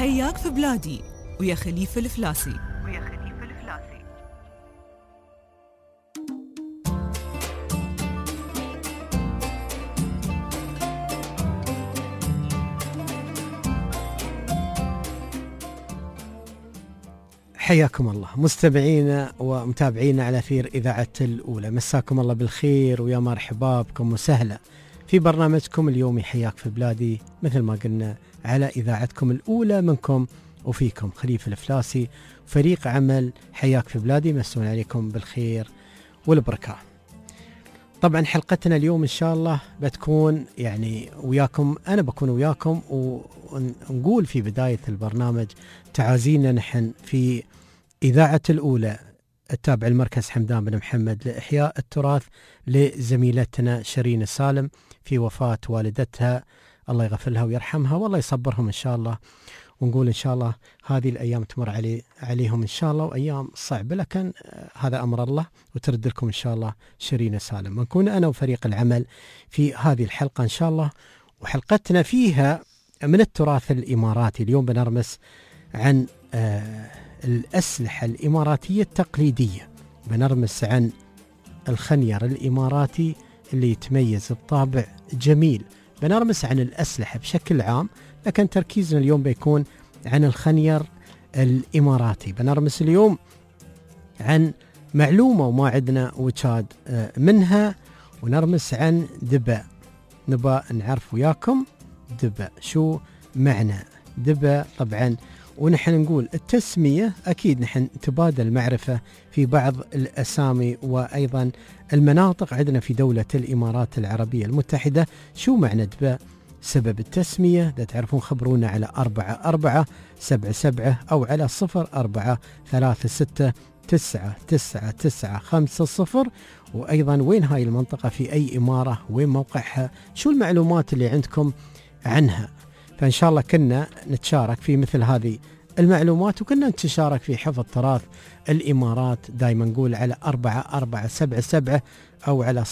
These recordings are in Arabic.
حياك في بلادي ويا خليفة الفلاسي. حياكم الله مستمعينا ومتابعينا على أثير إذاعة الأولى، مساكم الله بالخير ويا مرحبا بكم وسهلا في برنامجكم اليومي حياك في بلادي، مثل ما قلنا على إذاعتكم الأولى منكم وفيكم خليفة الفلاسي فريق عمل حياك في بلادي، مسون عليكم بالخير والبركة. طبعا حلقتنا اليوم إن شاء الله بتكون يعني وياكم، أنا بكون وياكم ونقول في بداية البرنامج تعازينا نحن في إذاعة الأولى التابع المركز حمدان بن محمد لإحياء التراث لزميلتنا شيرين السالم في وفاة والدتها، الله يغفر لها ويرحمها والله يصبرهم إن شاء الله، ونقول إن شاء الله هذه الأيام تمر عليهم إن شاء الله، وأيام صعبة لكن هذا أمر الله وترد لكم إن شاء الله شيرين السالم. ونكون أنا وفريق العمل في هذه الحلقة إن شاء الله، وحلقتنا فيها من التراث الإماراتي. اليوم بنرمس عن الأسلحة الإماراتية التقليدية، بنرمس عن الخنير الإماراتي اللي يتميز بطابع جميل، بنرمس عن الأسلحة بشكل عام لكن تركيزنا اليوم بيكون عن الخنير الإماراتي. بنرمس اليوم عن معلومة وما عندنا وشاد منها، ونرمس عن دبا. نبا نعرف وياكم دبا شو معنى دبا طبعا، ونحن نقول التسمية أكيد نحن تبادل معرفة في بعض الأسامي وأيضا المناطق عندنا في دولة الإمارات العربية المتحدة. شو معنى دبا؟ سبب التسمية إذا تعرفون خبرونا على 4477 أو على 0436999950، وأيضا وين هاي المنطقة في أي إمارة، وين موقعها، شو المعلومات اللي عندكم عنها. فإن شاء الله كنا نتشارك في مثل هذه المعلومات، وكنا نتشارك في حفظ تراث الإمارات. دايما نقول على 4477 أو على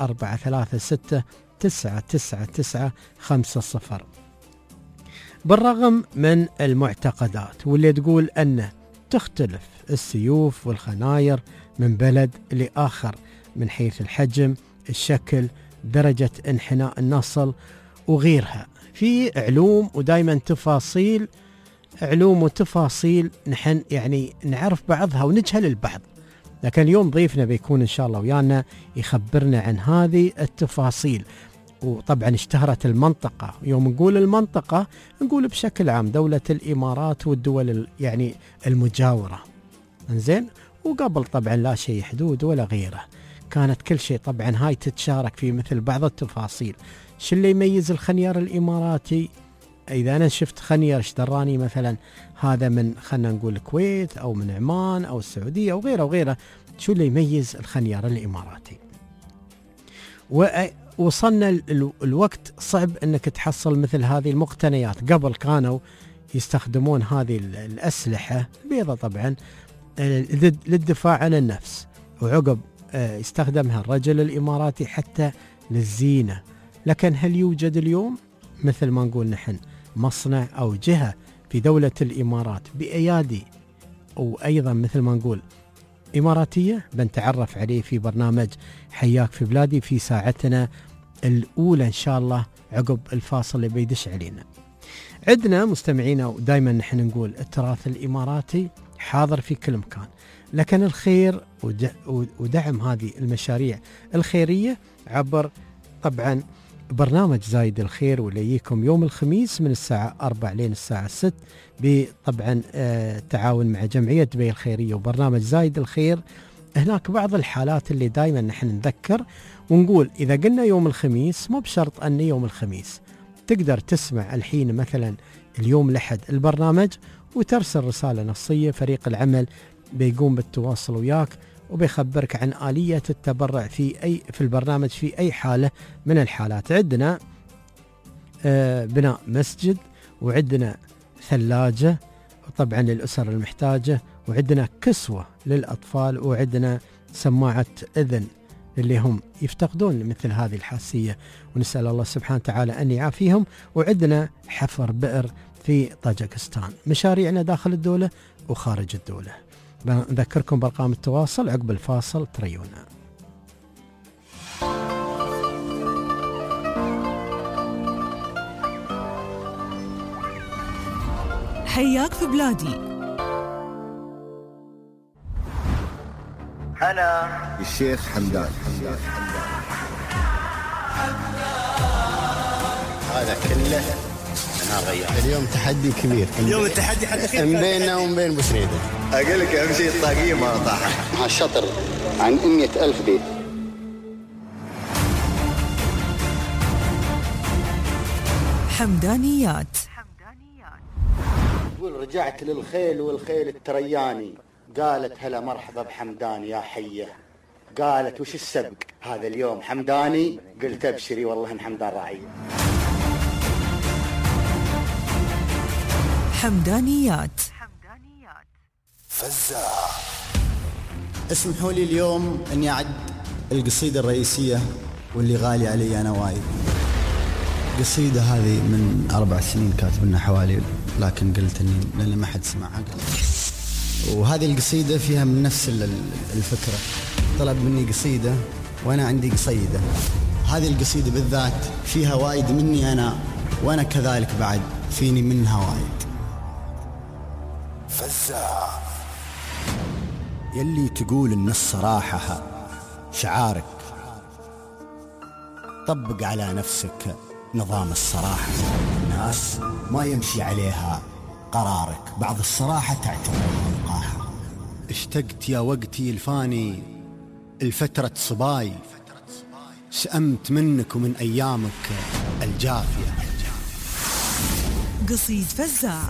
0436999950. بالرغم من المعتقدات واللي تقول أن تختلف السيوف والخناير من بلد لآخر من حيث الحجم، الشكل، درجة انحناء النصل وغيرها، في علوم ودايما تفاصيل، علوم وتفاصيل نحن يعني نعرف بعضها ونجهل البعض، لكن اليوم ضيفنا بيكون إن شاء الله ويانا يخبرنا عن هذه التفاصيل. وطبعا اشتهرت المنطقة، يوم نقول المنطقة نقول بشكل عام دولة الإمارات والدول يعني المجاورة، انزين، وقبل طبعا لا شيء حدود ولا غيره، كانت كل شيء طبعا هاي تتشارك في مثل بعض التفاصيل. شو اللي يميز الخنير الإماراتي؟ إذا أنا شفت خنير اشتراني مثلا هذا من خلنا نقول الكويت أو من عمان أو السعودية أو غيره وغيره، شو اللي يميز الخنير الإماراتي؟ ووصلنا الوقت صعب أنك تحصل مثل هذه المقتنيات. قبل كانوا يستخدمون هذه الأسلحة البيضة طبعا للدفاع عن النفس، وعقب يستخدمها الرجل الإماراتي حتى للزينة. لكن هل يوجد اليوم مثل ما نقول نحن مصنع أو جهة في دولة الإمارات بأيادي وأيضا مثل ما نقول إماراتية؟ بنتعرف عليه في برنامج حياك في بلادي في ساعتنا الأولى إن شاء الله عقب الفاصل اللي بيدش علينا. عندنا مستمعينا ودايما نحن نقول التراث الإماراتي حاضر في كل مكان، لكن الخير ودعم هذه المشاريع الخيرية عبر طبعا برنامج زايد الخير، واللي يجيكم يوم الخميس من الساعة 4 لين الساعة 6 بطبعا تعاون مع جمعية دبي الخيرية وبرنامج زايد الخير. هناك بعض الحالات اللي دايما نحن نذكر ونقول إذا قلنا يوم الخميس مو بشرط أن يوم الخميس، تقدر تسمع الحين مثلا اليوم الأحد البرنامج وترسل رسالة نصية، فريق العمل بيقوم بالتواصل وياك وبيخبرك عن آلية التبرع في البرنامج في أي حالة من الحالات. عندنا بناء مسجد، وعندنا ثلاجة وطبعا للأسر المحتاجة، وعندنا كسوة للأطفال، وعندنا سماعة إذن اللي هم يفتقدون مثل هذه الحاسية، ونسأل الله سبحانه وتعالى أن يعافيهم، وعندنا حفر بئر في طاجكستان، مشاريعنا داخل الدولة وخارج الدولة. نذكركم بأرقام التواصل عقب الفاصل، تريونا. حياك في بلادي. أنا الشيخ حمدان. هذا كله أنا غير. اليوم تحدي كبير. اليوم التحدي حد بيننا وبين بوسريدة. أقول لك أهم شيء الطاقية ما طاحت. مع الشطر عن 100,000 بيت. حمدانيات. يقول رجعت للخيل والخيل الترياني، قالت هلا مرحبا بحمدان يا حيه. قالت وش السبق هذا اليوم حمداني؟ قلت ابشري والله ان حمدان راعيه. حمدانيات. فزاع. اسمحوا لي اليوم اني اعد القصيده الرئيسيه واللي غالي علي انا وايد. القصيده هذه من 4 سنين كاتبنا حوالي، لكن قلت اني لان ما حد سمعها. وهذه القصيده فيها من نفس الفكره. طلب مني قصيده وانا عندي قصيده. هذه القصيده بالذات فيها وايد مني انا، وانا كذلك بعد فيني منها وايد. فزاع. يلي تقول ان الصراحه شعارك، طبق على نفسك نظام الصراحه. الناس ما يمشي عليها قرارك، بعض الصراحه تعتبر وقاحه. اشتقت يا وقتي الفاني الفتره صباي، سأمت منك ومن ايامك الجافيه. قصيد فزاع.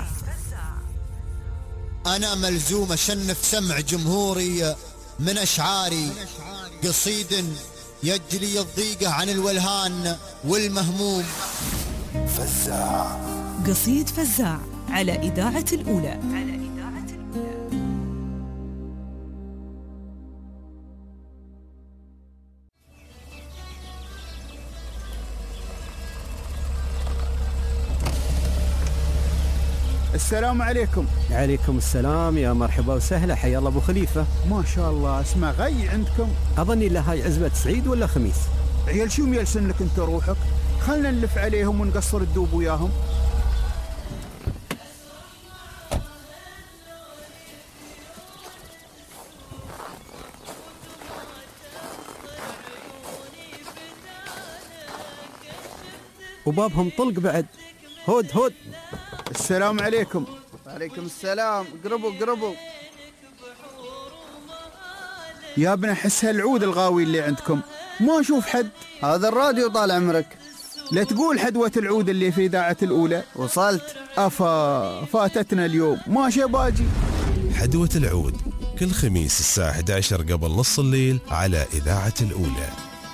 أنا ملزوم أشنف سمع جمهوري من أشعاري، قصيد يجلي الضيقة عن الولهان والمهموم. فزاع. قصيد فزاع على إذاعة الأولى. السلام عليكم. عليكم السلام، يا مرحبا وسهلا، حيا الله ابو خليفه. ما شاء الله، اسمع غي عندكم. اظني لا هاي عزبه سعيد ولا خميس. عيال شو ميلسن لك انت روحك؟ خلنا نلف عليهم ونقصر الدوب وياهم. وبابهم طلق بعد. هود هود. السلام عليكم. وعليكم السلام. قربوا. يا ابن احس هالعود الغاوي اللي عندكم ما اشوف حد. هذا الراديو طال عمرك. لا تقول حدوة العود اللي في إذاعة الأولى. وصلت. فاتتنا اليوم، ما باجي. حدوة العود كل خميس الساعة 11 قبل نص الليل على إذاعة الأولى.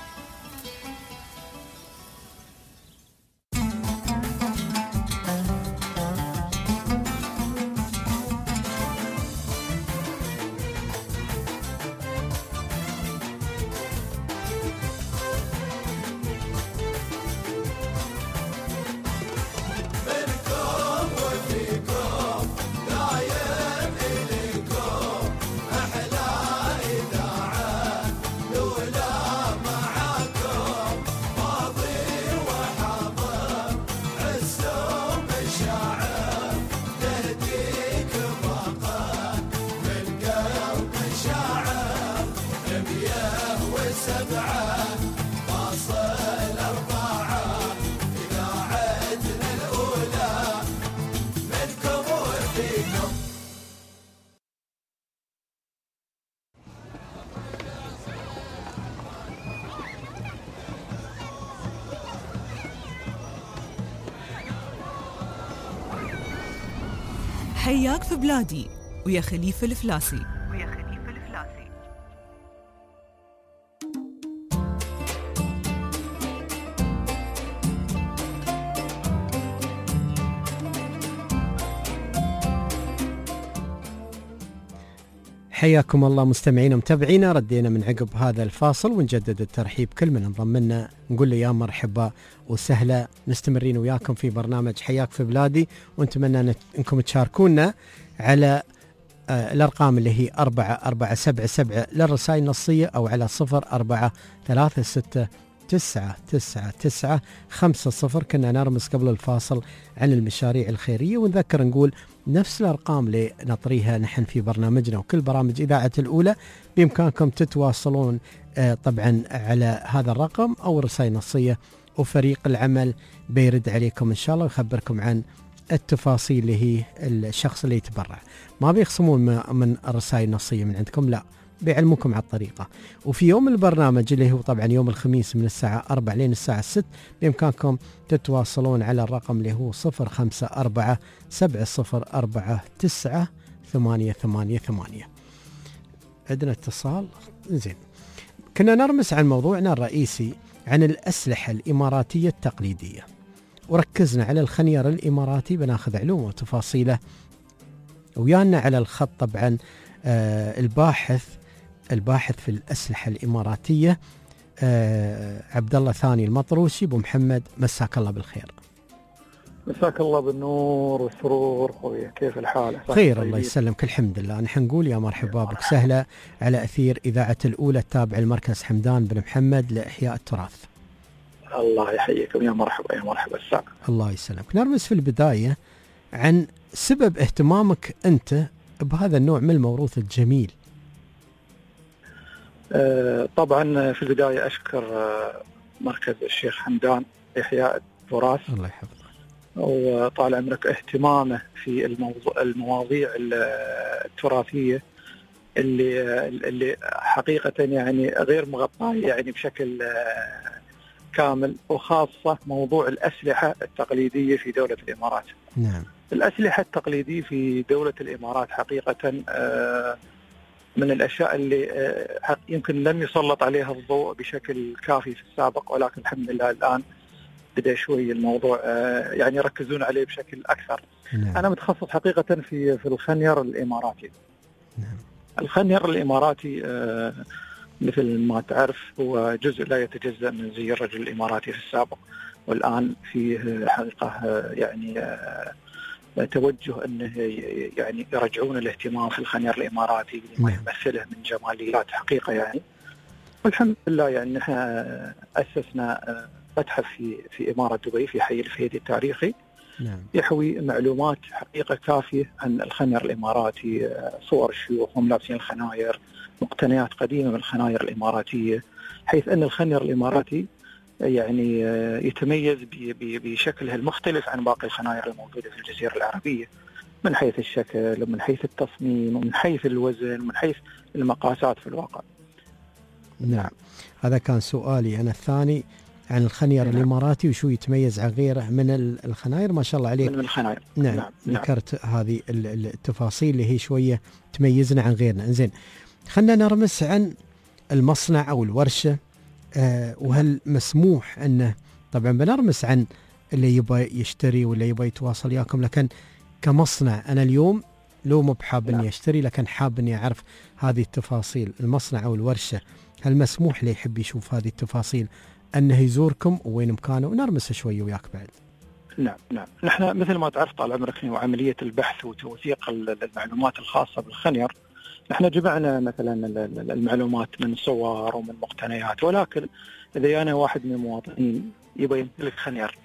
حياك في بلادي ويا خليفة الفلاسي. حياكم الله مستمعينا ومتابعينا. ردينا من عقب هذا الفاصل ونجدد الترحيب كل من انضم لنا، نقول له يا مرحبا وسهلا. مستمرين وياكم في برنامج حياك في بلادي، ونتمنى انكم تشاركونا على الأرقام اللي هي 4477 للرسائل النصية، أو على 0436999950. كنا نرمز قبل الفاصل عن المشاريع الخيرية، ونذكر نقول نفس الأرقام اللي نطريها نحن في برنامجنا وكل برامج إذاعة الأولى، بإمكانكم تتواصلون طبعا على هذا الرقم أو الرسائل النصية، وفريق العمل بيرد عليكم إن شاء الله ويخبركم عن التفاصيل اللي هي الشخص اللي يتبرع. ما بيخصمون من الرسائل النصية من عندكم، لا، بيعلموكم على الطريقة. وفي يوم البرنامج اللي هو طبعا يوم الخميس من الساعة 4 لين الساعة 6 بإمكانكم تتواصلون على الرقم اللي هو 0547049888. عندنا اتصال. زين، كنا نرمس عن موضوعنا الرئيسي عن الأسلحة الإماراتية التقليدية، وركزنا على الخنير الإماراتي. بناخذ علومه وتفاصيله. ويانا على الخط طبعا الباحث في الأسلحة الإماراتية عبد الله ثاني المطروسي. أبو محمد، مساك الله بالخير. مساك الله بالنور والسرور خويا، كيف الحال؟ خير الله يسلمك، الحمد لله. نحن نقول يا مرحبا بك سهلة على أثير إذاعة الأولى التابع المركز حمدان بن محمد لإحياء التراث. الله يحييكم، يا مرحبا يا مرحبا الساعة. الله يسلمك. نرمز في البداية عن سبب اهتمامك أنت بهذا النوع من الموروث الجميل. طبعا في البداية أشكر مركز الشيخ حمدان لإحياء التراث، الله يحفظه، وطال عمرك اهتمامه في المواضيع التراثية اللي حقيقة يعني غير مغطاة يعني بشكل كامل، وخاصة موضوع الأسلحة التقليدية في دولة الإمارات. نعم. الأسلحة التقليدية في دولة الإمارات حقيقة من الأشياء اللي يمكن لم يسلط عليها الضوء بشكل كافي في السابق، ولكن الحمد لله الآن بدأ شوي الموضوع يعني يركزون عليه بشكل أكثر. نعم. أنا متخصص حقيقة في الخنير الإماراتي. نعم. الخنير الإماراتي مثل ما تعرف هو جزء لا يتجزأ من زي الرجل الإماراتي في السابق، والآن فيه حقيقة يعني توجه أنه يعني يرجعون الاهتمام في الخنير الإماراتي لما يمثله من جماليات حقيقة يعني. والحمد لله يعني نحن أسسنا متحف في إمارة دبي في حي الفهيدي التاريخي. نعم. يحوي معلومات حقيقة كافية عن الخنير الإماراتي، صور الشيوخ وهم لابسين الخناير، مقتنيات قديمة من الخناير الإماراتية، حيث أن الخنير الإماراتي يعني يتميز بشكله المختلف عن باقي الخناير الموجودة في الجزيرة العربية، من حيث الشكل ومن حيث التصميم ومن حيث الوزن ومن حيث المقاسات في الواقع. نعم، هذا كان سؤالي أنا الثاني عن الخنير الإماراتي وشو يتميز عن غيره من الخناير. ما شاء الله عليك. من الخناير. نعم. ذكرت هذه التفاصيل اللي هي شوية تميزنا عن غيرنا. إنزين، خلنا نرمس عن المصنع أو الورشة. وهل مسموح أنه طبعا بنرمس عن اللي يبغى يشتري ولا يبغى يتواصل وياكم، لكن كمصنع أنا اليوم لو مو بحاب إني أشتري، لكن حاب إني أعرف هذه التفاصيل. المصنع أو الورشة هل مسموح لي يحب يشوف هذه التفاصيل أنه يزوركم وين مكانه؟ ونرمس شوي وياك بعد. نعم. نحن مثل ما تعرف طال عمرك وعملية البحث وتوثيق المعلومات الخاصة بالخنير، نحن جمعنا مثلا المعلومات من صور ومن مقتنيات، ولكن إذا أنا واحد من المواطنين يبغى يمتلك خنير،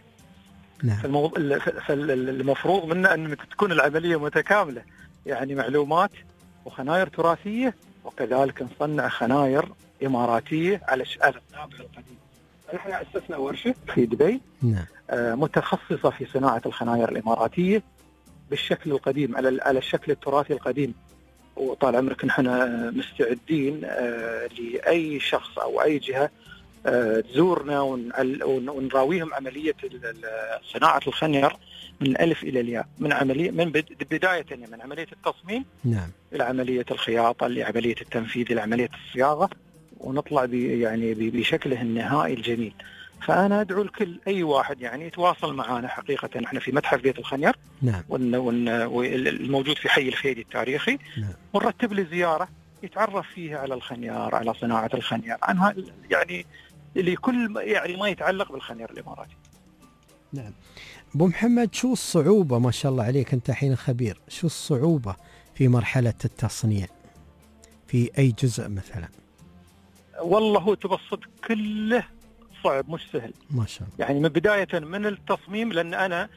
نعم، فالمفروض منا أن تكون العملية متكاملة، يعني معلومات وخناير تراثية، وكذلك نصنع خناير إماراتية على الطابع القديم. نحن أسسنا ورشة في دبي نعم متخصصة في صناعة الخناير الإماراتية بالشكل القديم على الشكل التراثي القديم. وطال عمرك نحن مستعدين لأي شخص أو أي جهة تزورنا ونراويهم عملية صناعة الخنير من الألف إلى الياء، من بداية من عملية التصميم نعم إلى عملية الخياطة، لعملية التنفيذ، إلى عملية الصياغة، ونطلع يعني بشكله النهائي الجميل. فأنا أدعو الكل أي واحد يعني يتواصل معنا. حقيقة نحن في متحف بيت الخنير نعم والموجود في حي الفهيدي التاريخي نعم. ونرتب له زيارة يتعرف فيها على الخنيار، على صناعة الخنيار، عنها يعني اللي كل يعني ما يتعلق بالخنيار الإماراتي. نعم. أبو محمد، شو الصعوبة، ما شاء الله عليك أنت حين خبير، شو الصعوبة في مرحلة التصنيع في أي جزء مثلا؟ والله هو تبسط كله صعب مش سهل ما شاء الله. يعني من بداية من التصميم، لأن أنا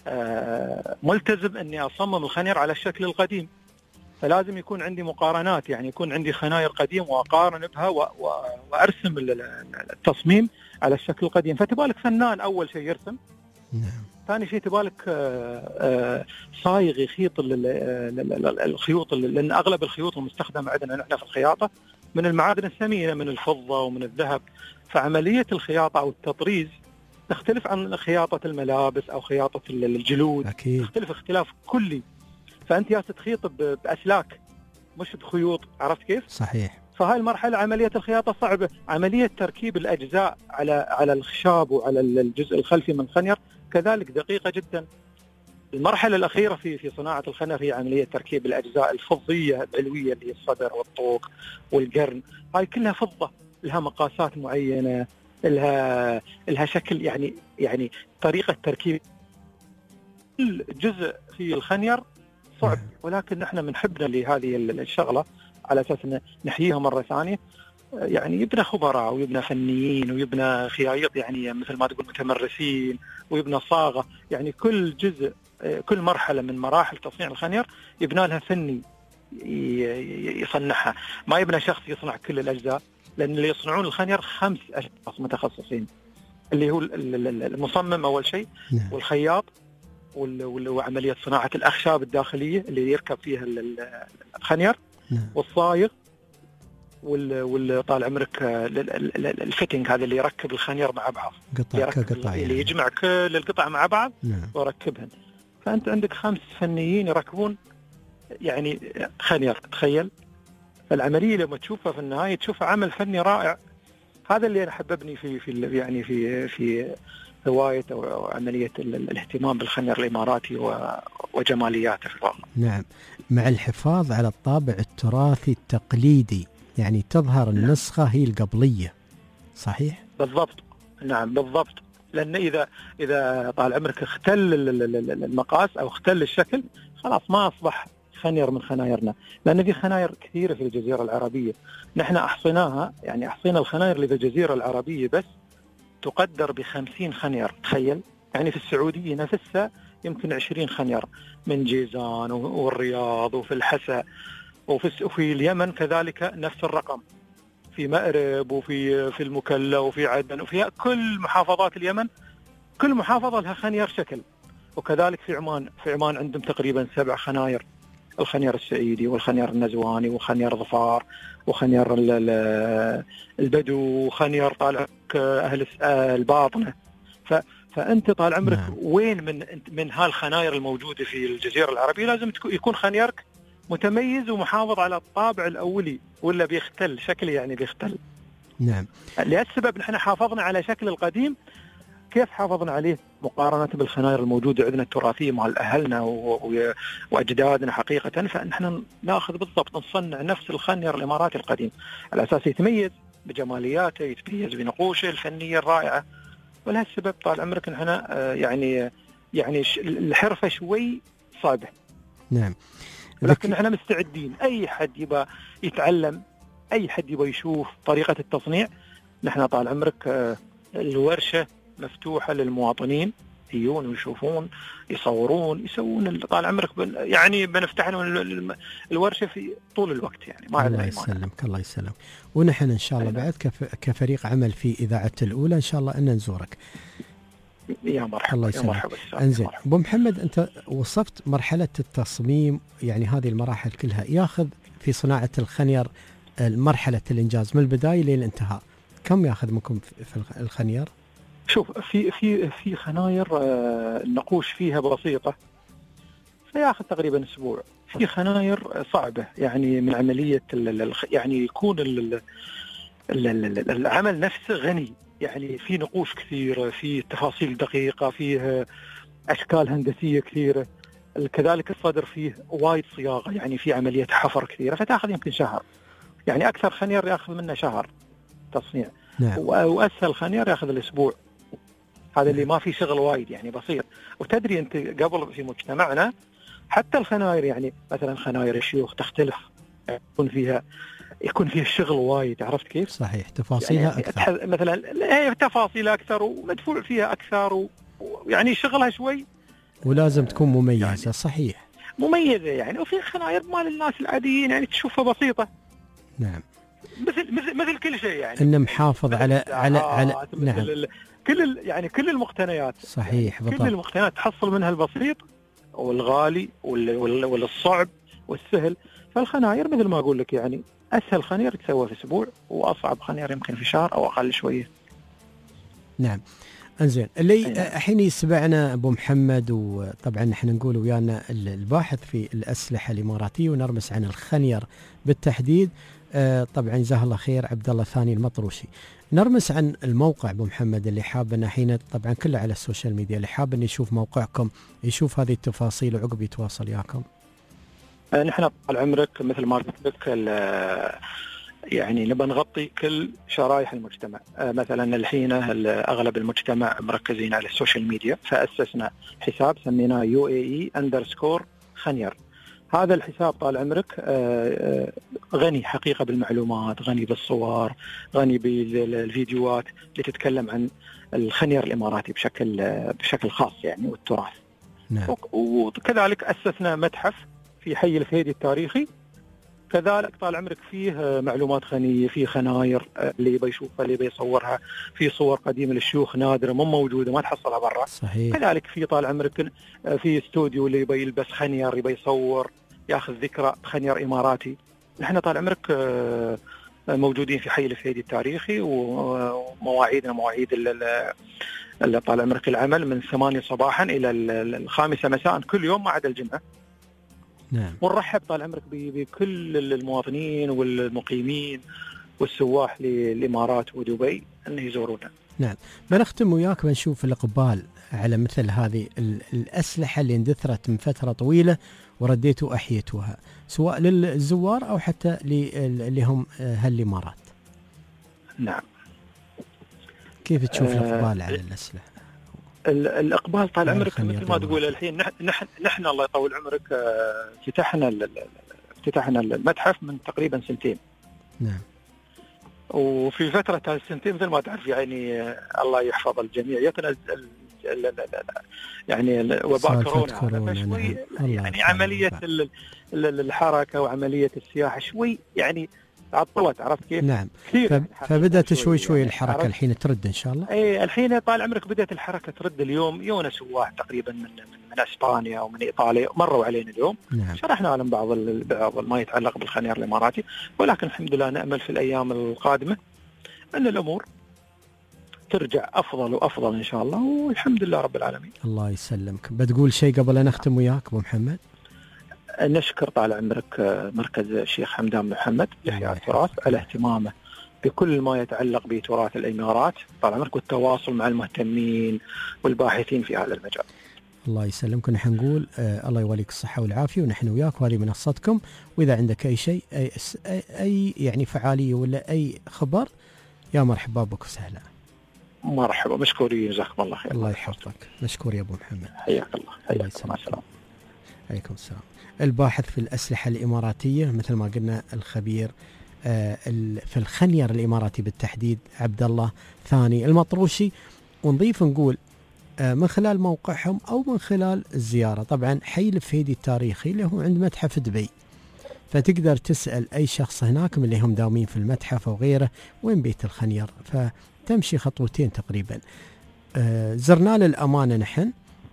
ملتزم أني أصمم الخنير على الشكل القديم، فلازم يكون عندي مقارنات، يعني يكون عندي خناير قديم وأقارن بها وأرسم التصميم على الشكل القديم. فتبالك فنان أول شيء يرسم، نعم. ثاني شيء تبالك صايغ يخيط الخيوط، لأن أغلب الخيوط المستخدمة عندنا نحن في الخياطة من المعادن الثمينة، من الفضة ومن الذهب، فعملية الخياطة أو التطريز تختلف عن خياطة الملابس أو خياطة الجلود. أكيد. تختلف اختلاف كلي، فأنت يا تخيط بأسلاك مش بخيوط، عرفت كيف؟ صحيح. فهاي المرحلة عملية الخياطة صعبة، عملية تركيب الأجزاء على الخشاب وعلى الجزء الخلفي من الخنير كذلك دقيقة جدا. المرحلة الأخيرة في صناعة الخنير هي عملية تركيب الأجزاء الفضية العلوية اللي هي الصدر والطوق والقرن، هاي كلها فضة، لها مقاسات معينة، لها شكل، يعني طريقة تركيب كل جزء في الخنير صعب، ولكن نحن بنحبنا لهذه الشغلة على أساس أن نحييها مرة ثانية. يعني يبنى خبراء ويبنى فنيين ويبنى خيايط، يعني مثل ما تقول متمرسين، ويبنى صاغة، يعني كل جزء، كل مرحلة من مراحل تصنيع الخنير يبنى لها فني يصنعها، ما يبنى شخص يصنع كل الأجزاء، لأن اللي يصنعون الخنير 5 أشخاص متخصصين، اللي هو المصمم أول شيء، والخياط، وعملية صناعة الأخشاب الداخلية اللي يركب فيها الخنير، والصايغ، والطال عمرك الفيتنج، هذا اللي يركب الخنير مع بعض، قطع اللي يجمع كل القطع مع بعض ويركبهن. فأنت عندك 5 فنيين يركبون يعني خنير، تخيل. فالعملية لما تشوفها في النهاية تشوفها عمل فني رائع. هذا اللي حببني في هواية أو عملية الاهتمام بالخنير الإماراتي وجمالياته في الواقع. نعم، مع الحفاظ على الطابع التراثي التقليدي، يعني تظهر النسخة هي القبلية، صحيح؟ بالضبط، نعم بالضبط، لأن إذا طال عمرك اختل المقاس أو اختل الشكل، خلاص ما أصبح خنير من خنايرنا، لأن في خناير كثيرة في الجزيرة العربية، نحن أحصيناها، يعني أحصينا الخناير اللي في الجزيرة العربية بس تقدر ب50 خنير، تخيل. يعني في السعودية نفسها يمكن 20 خنير، من جيزان والرياض وفي الحسا، وفي اليمن كذلك نفس الرقم، في مأرب وفي المكلا وفي عدن وفي كل محافظات اليمن، كل محافظة لها خنير شكل. وكذلك في عمان عندهم تقريبا 7 خناير، الخنير السعيدي والخنير النزواني وخنير ظفار وخنير البدو وخنير طالع أهل الباطنة. فأنت طال عمرك وين من هالخناير الموجودة في الجزيرة العربية لازم يكون خنيرك متميز ومحافظ على الطابع الأولي، ولا بيختل شكل، يعني بيختل. نعم. لهالسبب نحن حافظنا على شكل القديم. كيف حافظنا عليه؟ مقارنة بالخناير الموجودة عندنا التراثية مع أهلنا وأجدادنا حقيقة، فنحن نأخذ بالضبط، نصنع نفس الخنير الإماراتي القديم على أساس يتميز بجمالياته، يتميز بنقوشه الفنية الرائعة. ولهالسبب طال عمرك نحن يعني الحرفة شوي صعبة. نعم. لكن نحن مستعدين، أي حد يبغى يتعلم، أي حد يبغى يشوف طريقة التصنيع، نحن طال عمرك الورشة مفتوحة للمواطنين، يجون ويشوفون، يصورون، يسوون طال عمرك يعني بنفتح لهم الورشة في طول الوقت، يعني ما الله يسلمك. الله يسلمك. ونحن إن شاء الله بعد كفريق عمل في إذاعة الأولى إن شاء الله أن نزورك. يا مرحبا. الله يسلمك. انزين أبو محمد، أنت وصفت مرحلة التصميم، يعني هذه المراحل كلها ياخذ في صناعة الخنير مرحلة الإنجاز من البداية للانتهاء، كم ياخذ منكم في الخنير؟ شوف، في خناير النقوش فيها بسيطة فياخذ تقريبا أسبوع. في خناير صعبة، يعني من عملية يعني يكون العمل نفسه غني، يعني في نقوش كثيرة، في تفاصيل دقيقة، فيه أشكال هندسية كثيرة، كذلك الصدر فيه وايد صياغة، يعني في عملية حفر كثيرة، فتأخذ يمكن شهر. يعني أكثر خنير يأخذ منه شهر تصنيع، نعم. وأسهل خنير يأخذ الأسبوع. هذا اللي ما في شغل وايد يعني بسيط. وتدري أنت قبل في مجتمعنا حتى الخناير، يعني مثلا خناير الشيوخ تختلف، يكون فيها الشغل وايد، عرفت كيف؟ صحيح، تفاصيلها يعني أكثر مثلا هي تفاصيل أكثر ومدفوع فيها أكثر ويعني شغلها شوي، ولازم تكون مميزة يعني صحيح، مميزة يعني. وفي خناير مال الناس العاديين يعني تشوفها بسيطة، نعم، مثل كل شيء يعني، إنه محافظ على نعم، يعني كل المقتنيات، صحيح، يعني كل المقتنيات تحصل منها البسيط والغالي والصعب والسهل. فالخناير مثل ما أقول لك يعني أسهل خنير تسوى في أسبوع، وأصعب خنير يمكن في شهر أو أقل شوية. نعم. انزين، اللي الحين يسمعنا ابو محمد، وطبعا نحن نقول ويانا الباحث في الاسلحه الاماراتيه ونرمس عن الخنير بالتحديد، طبعا جزاه الله خير عبد الله ثاني المطروشي. نرمس عن الموقع ابو محمد اللي حاب انه الحين طبعا كله على السوشيال ميديا، اللي حاب انه يشوف موقعكم يشوف هذه التفاصيل وعقب يتواصل وياكم. نحن طال عمرك مثل ما قلت لك يعني نبى نغطي كل شرائح المجتمع. مثلا الحين أغلب المجتمع مركزين على السوشيال ميديا، فأسسنا حساب سميناه UAE_خنير. هذا الحساب طال عمرك غني حقيقة بالمعلومات، غني بالصور، غني بالفيديوهات اللي تتكلم عن الخنير الإماراتي بشكل خاص يعني والتراث. نعم. وكذلك أسسنا متحف في حي الفهيدي التاريخي، كذلك طال عمرك فيه معلومات غنية، فيه خناير اللي يبي يشوفها اللي يبي يصورها، في صور قديمة للشيوخ نادرة مو موجودة ما تحصلها برا. صحيح. كذلك في طال عمرك في استوديو اللي يبي يلبس خنير، يبي يصور ياخذ ذكرى خنير إماراتي. نحن طال عمرك موجودين في حي الفهيدي التاريخي، ومواعيدنا مواعيد اللي طال عمرك العمل من 8 صباحا إلى 5 مساء كل يوم ما عدا الجمعة. نعم. ونرحب طال عمرك بكل المواطنين والمقيمين والسواح للإمارات ودبي أن يزورونا. نعم. بنختم وياك بنشوف الإقبال على مثل هذه الأسلحة اللي اندثرت من فترة طويلة ورديتوا أحيتوها، سواء للزوار أو حتى اللي هم هالإمارات. نعم. كيف تشوف الإقبال على الأسلحة؟ الإقبال طال عمرك مثل ما تقول الحين نحن الله يطول عمرك افتتحنا المتحف من تقريبا 2 سنين. نعم. وفي فترة هذه 2 سنين مثل ما تعرف يعني الله يحفظ الجميع يتنزل يعني وباء كورونا شوي يعني عملية الحركة وعملية السياحة شوي يعني تعطلت، عرفت كيف؟ نعم. فبدأت شوي الحركة الحين ترد إن شاء الله. إيه الحين طال عمرك بدأت الحركة ترد. اليوم يونا سواح تقريبا من أسبانيا ومن إيطاليا مروا علينا اليوم. نعم. شرحنا لهم بعض ما يتعلق بالخنير الإماراتي، ولكن الحمد لله نأمل في الأيام القادمة أن الأمور ترجع أفضل وأفضل إن شاء الله، والحمد لله رب العالمين. الله يسلمك. بتقول شيء قبل أن نختم وياك أبو محمد؟ نشكر طال عمرك مركز الشيخ حمدان محمد لإحياء التراث على اهتمامه بكل ما يتعلق بتراث الإمارات طال عمرك، والتواصل مع المهتمين والباحثين في هذا المجال. الله يسلمك. نحن نقول الله يوليك الصحة والعافية، ونحن وياك وهذه منصتكم، وإذا عندك أي شيء أي يعني فعالية ولا أي خبر يا مرحبا بك وسهلا. مرحبا، مشكورين، جزاكم الله خير. الله يحفظك، مشكور يا أبو محمد. حياك الله. حياك الله. السلام. عليكم السلام. الباحث في الأسلحة الإماراتية مثل ما قلنا، الخبير في الخنير الإماراتي بالتحديد عبد الله ثاني المطروشي. ونضيف نقول من خلال موقعهم أو من خلال الزيارة، طبعا حي الفهيدي التاريخي اللي هو عند متحف دبي، فتقدر تسأل أي شخص هناك من اللي هم داومين في المتحف أو غيره وين بيت الخنير، فتمشي خطوتين تقريبا. زرنا للأمانة نحن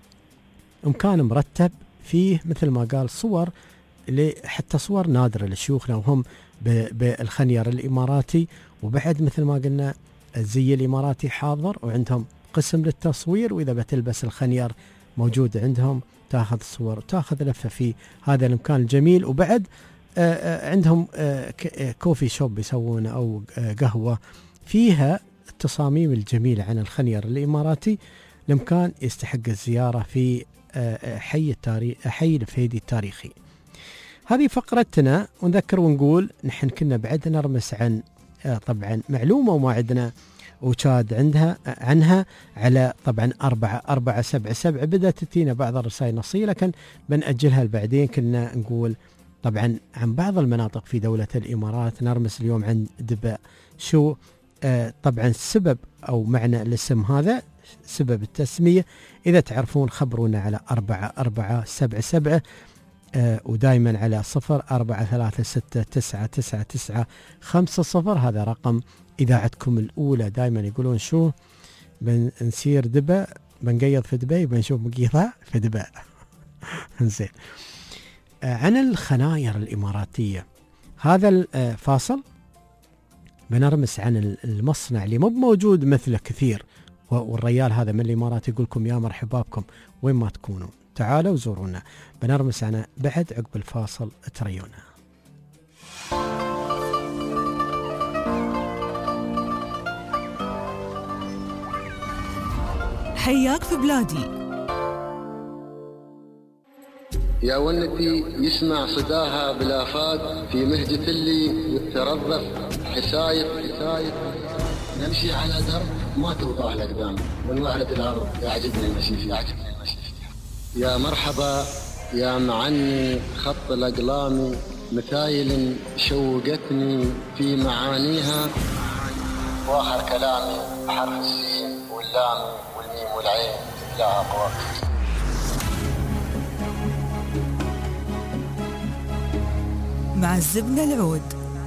مكان مرتب فيه مثل ما قال صور، حتى صور نادرة لشيوخنا وهم بالخنير الإماراتي، وبعد مثل ما قلنا الزي الإماراتي حاضر، وعندهم قسم للتصوير، وإذا بتلبس الخنير موجود عندهم، تاخذ صور وتاخذ لفة في هذا المكان الجميل. وبعد عندهم كوفي شوب يسوونه أو قهوة فيها التصاميم الجميلة عن الخنير الإماراتي. المكان يستحق الزيارة في حي الفهيدي التاريخي. هذه فقرتنا، ونذكر ونقول نحن كنا بعد نرمس عن طبعا معلومة وما عندنا وشاد عنها على طبعا 4477. بدأت تتينا بعض الرسائل نصية لكن بنأجلها لبعدين. كنا نقول طبعا عن بعض المناطق في دولة الإمارات، نرمس اليوم عن دباء. شو طبعا سبب أو معنى الاسم هذا، سبب التسمية؟ إذا تعرفون خبرونا على 4477 ودايما على 0436999950. هذا رقم إذاعتكم الأولى. دايما يقولون شو بنسير دبا، بنقيض في دبي، بنشوف مقيضة في دبا. زين. عن الخناير الإماراتية، هذا الفاصل بنرمس عن المصنع اللي مو موجود مثله كثير، والريال هذا من الإمارات يقول لكم يا مرحبا بكم وين ما تكونوا، تعالوا زورونا. بنرمس عنه بعد عقب الفاصل، تريونا. حياك في بلادي. يا ونتي يسمع صداها بالآفاق في مهجة اللي يترظف حسايق. نمشي على درب ما توضح الأقدام، من وهلة الأرض يعجبني المشي فيها. يا مرحبا يا معني خط الأقلام، مثايل شوقتني في معانيها، وآخر كلامي بحرف السين واللام والميم والعين لها قوة. معذبنا العود.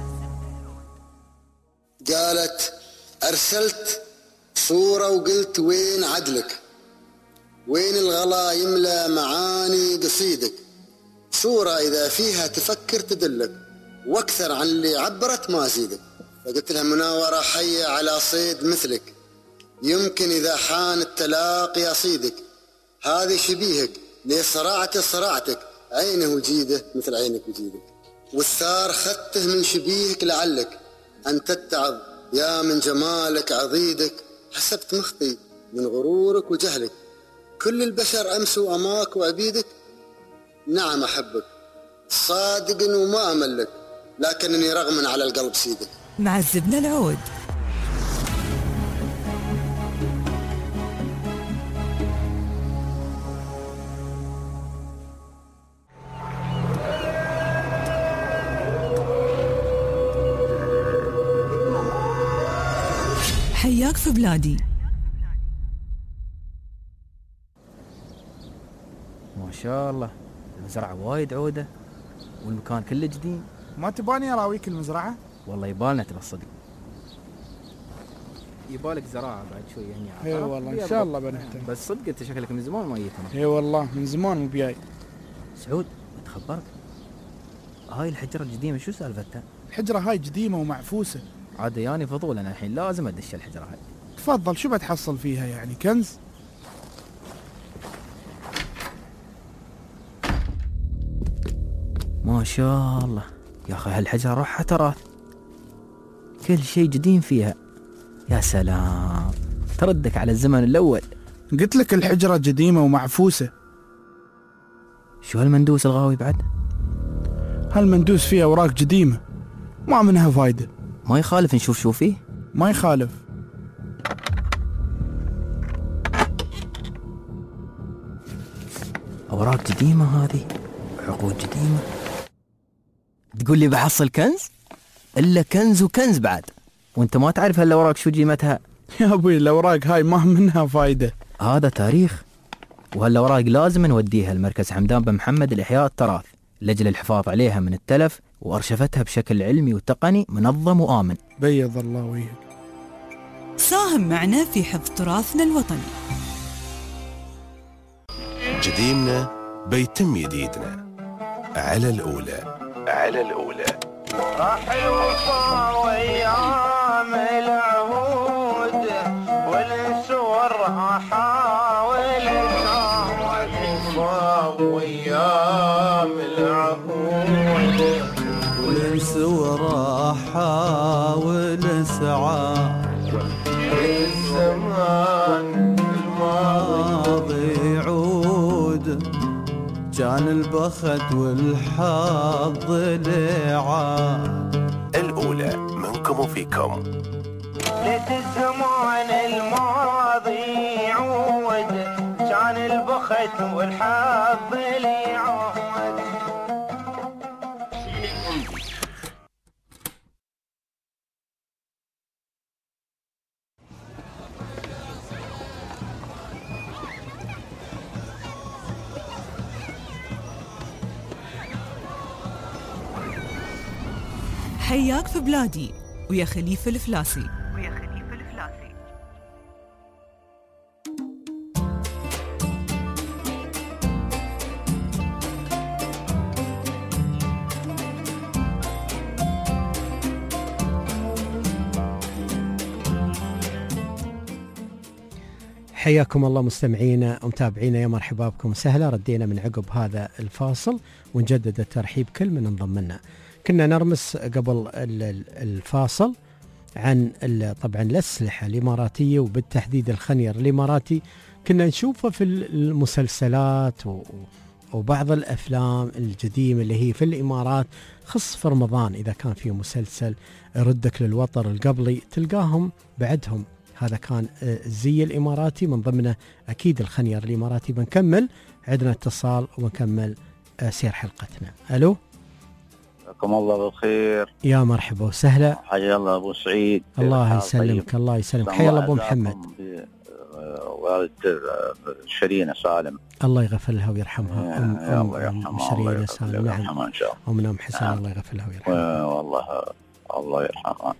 قالت أرسلت صورة وقلت وين عدلك، وين الغلا يملى معاني قصيدك، صورة إذا فيها تفكر تدلك، واكثر عن اللي عبرت ما زيدك. فقلت لها مناورة حية على صيد مثلك، يمكن إذا حان التلاقي أصيدك، هذه شبيهك ليه صرعتك، عينه وجيده مثل عينك وجيدك، والثار خدته من شبيهك لعلك أن تتعظ يا من جمالك عضيدك. حسبت مخطي من غرورك وجهلك، كل البشر أمسوا أماك وعبيدك. نعم أحبك صادق وما أملك، لكنني رغما على القلب سيدك. معذبنا العود. حياك في بلادي. ما شاء الله المزرعة وايد عودة والمكان كله جديد. ما تباني اراويك المزرعة؟ والله يبالنا ترى الصدق، يبالك زراعة بعد شوي يعني. اي والله ان شاء الله بنهتم. بس صدق انت شكلك من زمان ما جيت هنا. اي والله من زمان مو بجاي. سعود تخبرك هاي الحجرة القديمة شو سالفتها؟ الحجرة هاي قديمة ومعفوسة. عاد ياني فضول انا الحين لازم ادش الحجرة هاي. تفضل، شو بتحصل فيها يعني؟ كنز؟ ما شاء الله يا اخي هالحجرة روحها تراث، كل شيء قديم فيها. يا سلام تردك على الزمن الاول. قلت لك الحجرة قديمة ومعفوسة. شو هالمندوس الغاوي بعد؟ هالمندوس فيه اوراق قديمة ما منها فايدة. ما يخالف نشوف شو فيه؟ ما يخالف. اوراق قديمة هذه، عقود قديمة. تقول لي بحصل كنز؟ الا كنز وكنز بعد، وانت ما تعرف هالاوراق شو قيمتها. يا ابوي الاوراق هاي ما منها فايدة. هذا تاريخ، وهالاوراق لازم نوديها لمركز حمدان بن محمد لإحياء التراث لأجل الحفاظ عليها من التلف وأرشفتها بشكل علمي وتقني منظم وآمن. بيض الله وجهك. ساهم معنا في حفظ تراثنا الوطني. جديدنا بيتم جديدنا على الأولى. راح الوفا وأيام العهود والسور أحاول الوفا وأيام العهود والسور أحاول أسعى الزمان الماضي يعود كان البخت والحظ لعان. الأولى منكم وفيكم. ليت الزمان الماضي يعود، كان البخت والحظ ليعود. حياك في بلادي ويا خليفة الفلاسي. حياكم الله مستمعينا ومتابعينا، يا مرحبا بكم وسهلا. ردينا من عقب هذا الفاصل ونجدد الترحيب كل من انضم لنا. كنا نرمس قبل الفاصل عن طبعا الأسلحة الإماراتية وبالتحديد الخنير الإماراتي. كنا نشوفه في المسلسلات وبعض الأفلام القديمة اللي هي في الإمارات، خص في رمضان إذا كان فيه مسلسل ردك للوطر القبلي تلقاهم بعدهم. هذا كان الزي الإماراتي، من ضمنه أكيد الخنير الإماراتي. بنكمل، عندنا اتصال وبنكمل سير حلقتنا. ألو، حياكم الله بالخير. يا مرحبا وسهلا. حيا الله ابو سعيد. الله يسلمك. طيب. الله يسلمك. حيا الله ابو محمد. والد شرينة سالم، الله يغفر لها ويرحمها. ام شرينة سالم. نعم ان شاء الله. ام نعم حسن. الله يغفر لها ويرحمها. والله الله يرحمها.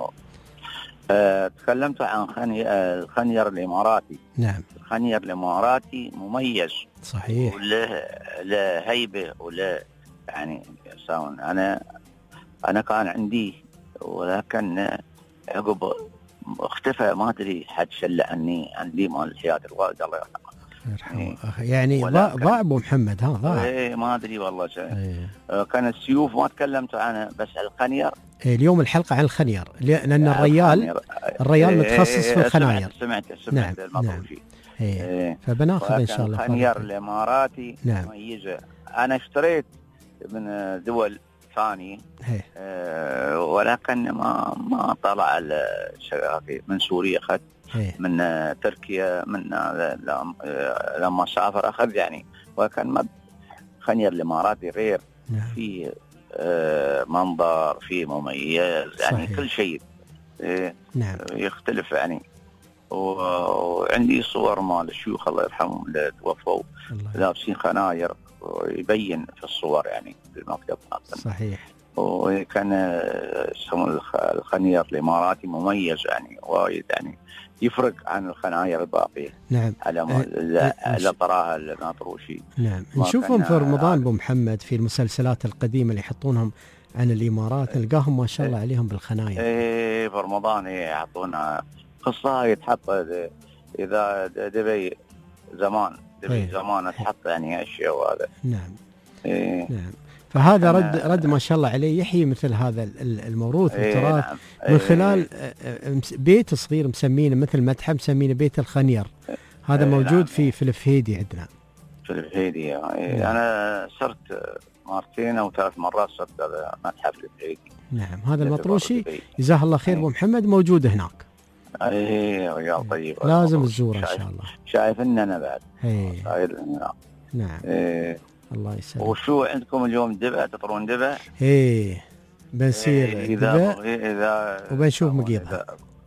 تكلمت عن الخنير الاماراتي. نعم. الخنير الاماراتي مميز صحيح، وله هيبه وله يعني ساون. انا كان عندي، ولكن عقب اختفى، ما ادري حد شل عني. عندي مال حياة الوالد الله يرحمه. يعني ضاع ابو محمد. ضاع. ايه ما ادري والله كان السيوف ما تكلمت عنها، بس الخنير. اليوم الحلقة عن الخنير، لأن الريال متخصص في الخناير. سمعت نعم. فبناخذ إن شاء الله الخنير الإماراتي مميزة. أنا اشتريت من دول ثانية، ولكن ما طلع من سوريا أخذ، من تركيا، من لما سافر أخذ يعني. ولكن خنير الإماراتي غير، في منظر، في مميز يعني. صحيح. كل شيء يختلف يعني. وعندي صور مال الشيوخ الله يرحمهم اللي توفوا لابسين خناير، يبين في الصور يعني في المكتب. صحيح. وكان الخنير الإماراتي مميز يعني، وايد يعني، يفرق عن الخناير الباقية. نعم. على طراها المطروشي. نعم. نشوفهم في رمضان ابو محمد في المسلسلات القديمة اللي يحطونهم عن الإمارات، نلقاهم ما شاء الله عليهم بالخناير. في رمضان يحطونها قصة يتحط. إذا دبي زمان تحط يعني أشياء. وهذا نعم. نعم. فهذا رد ما شاء الله عليه، يحيي مثل هذا الموروث والتراث من خلال بيت صغير مسمينه مثل متحف، مسمينه بيت الخنير. هذا موجود في الفهيدي عندنا. في الفهيدي. أنا صرت مرتين أو 3 مرات صرت على متحف الفهيدي. نعم. هذا المطروشي جزاه الله خير أبو محمد موجود هناك. رجال طيب، لازم تزوره إن شاء الله. شايف إن أنا بعد. نعم. الله يسلمك. وشو عندكم اليوم دبا؟ تطرون دبا؟ بنسير دبا وبنشوف مقيضة.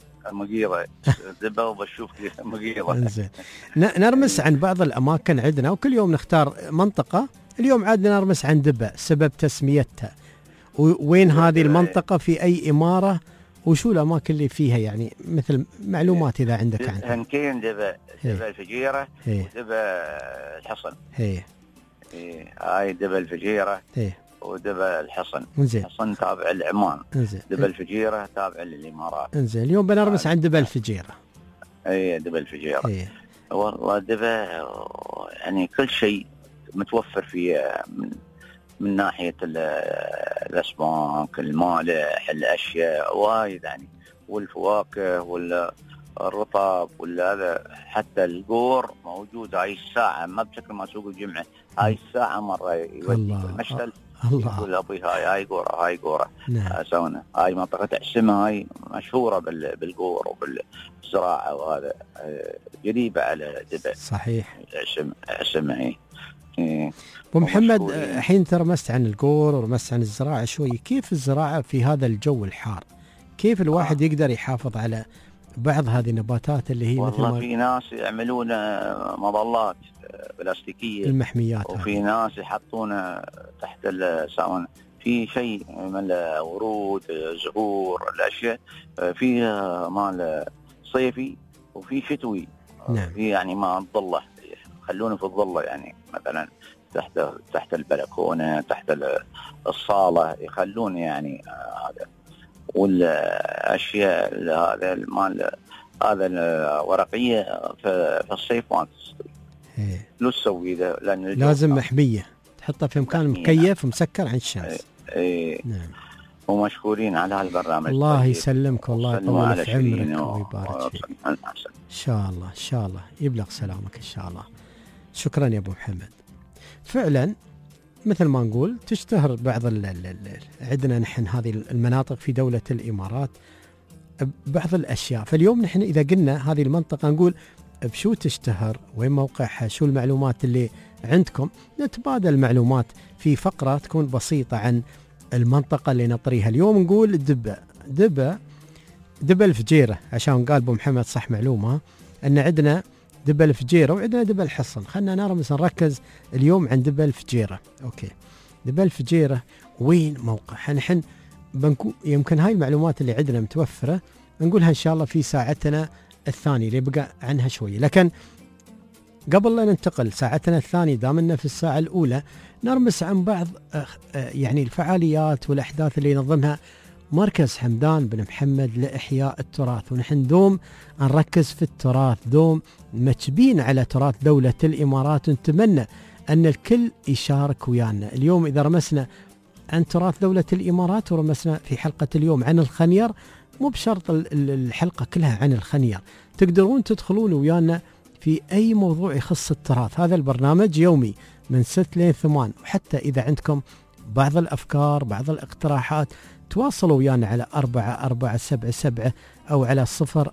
دبا وبشوف مقيضة. انزين. نرمس عن بعض الأماكن عندنا، وكل يوم نختار منطقة. اليوم عادنا نرمس عن دبا، سبب تسميتها، وين هذه المنطقة في أي إمارة، وشو الأماكن اللي فيها يعني، مثل معلومات إذا عندك عنها. هنكين دبا الفجيرة ودبا الحصن. هاي دبا الفجيرة ودبا الحصن. الحصن تابع لعمان. دبا الفجيرة تابع للإمارات. انزين. اليوم بنرمس عن دبا الفجيرة. دبا الفجيرة. والله دبا يعني كل شيء متوفر فيه، من ناحية الأسماك، المالح، الأشياء وايد يعني، والفواكه الرطب ولا هذا، حتى القور موجود هاي الساعة، ما بشكل ما سوق الجمعة، هاي الساعة مرة يودي المشتل يقول أبوي هاي قورة نعم. سونا هاي منطقة عسمة، هاي مشهورة بالقور وبالزراعة، وهذا قريبة على دبا. صحيح. عسمة هي. أبو محمد، الحين ترمست عن القور ورمست عن الزراعة شوي، كيف الزراعة في هذا الجو الحار؟ كيف الواحد يقدر يحافظ على بعض هذه النباتات اللي هي والله في ناس يعملون مظلات بلاستيكية المحميات، وفي ناس يحطون تحت الساون في شيء من ورود زهور الأشياء، في مال صيفي وفي شتوي. نعم. في يعني ما الظلة خلونه في الظلة، يعني مثلا تحت البلكونة، تحت الصالة يخلون يعني هذا. والأشياء هذا المال هذا الورقية في الصيف ما تستوي. لو تسوي ذا لأن لازم محمية تحطها في مكان مكيف ومسكر عن الشمس. نعم. ومشكورين على هالبرنامج. الله يسلمك والله يطول في عمرك ويبارك فيك. إن شاء الله إن شاء الله يبلغ سلامك إن شاء الله. شكرا يا أبو محمد. فعلا مثل ما نقول تشتهر بعض عندنا نحن هذه المناطق في دولة الإمارات بعض الأشياء. فاليوم نحن إذا قلنا هذه المنطقة نقول بشو تشتهر، وين موقعها، شو المعلومات اللي عندكم، نتبادل معلومات في فقرة تكون بسيطة عن المنطقة اللي نطريها. اليوم نقول دبا الفجيرة، عشان قال أبو محمد صح معلومة أن عندنا دبا الفجيرة وعندنا دبا الحصن. خلنا نركز اليوم عن دبا الفجيرة. أوكي، دبا الفجيرة وين موقعها؟ نحن يمكن هاي المعلومات اللي عندنا متوفرة نقولها إن شاء الله في ساعتنا الثانية اللي بقى عنها شوية. لكن قبل لا ننتقل ساعتنا الثانية دامنا في الساعة الأولى نرمس عن بعض يعني الفعاليات والأحداث اللي ينظمها مركز حمدان بن محمد لإحياء التراث. ونحن دوم نركز في التراث، دوم متشبين على تراث دولة الإمارات، ونتمنى أن الكل يشارك ويانا. اليوم إذا رمسنا عن تراث دولة الإمارات ورمسنا في حلقة اليوم عن الخنير، مو بشرط الحلقة كلها عن الخنير، تقدرون تدخلون ويانا في أي موضوع يخص التراث. هذا البرنامج يومي من 6 ل 8، وحتى إذا عندكم بعض الأفكار بعض الاقتراحات تواصلوا ويانا على 4477 أو على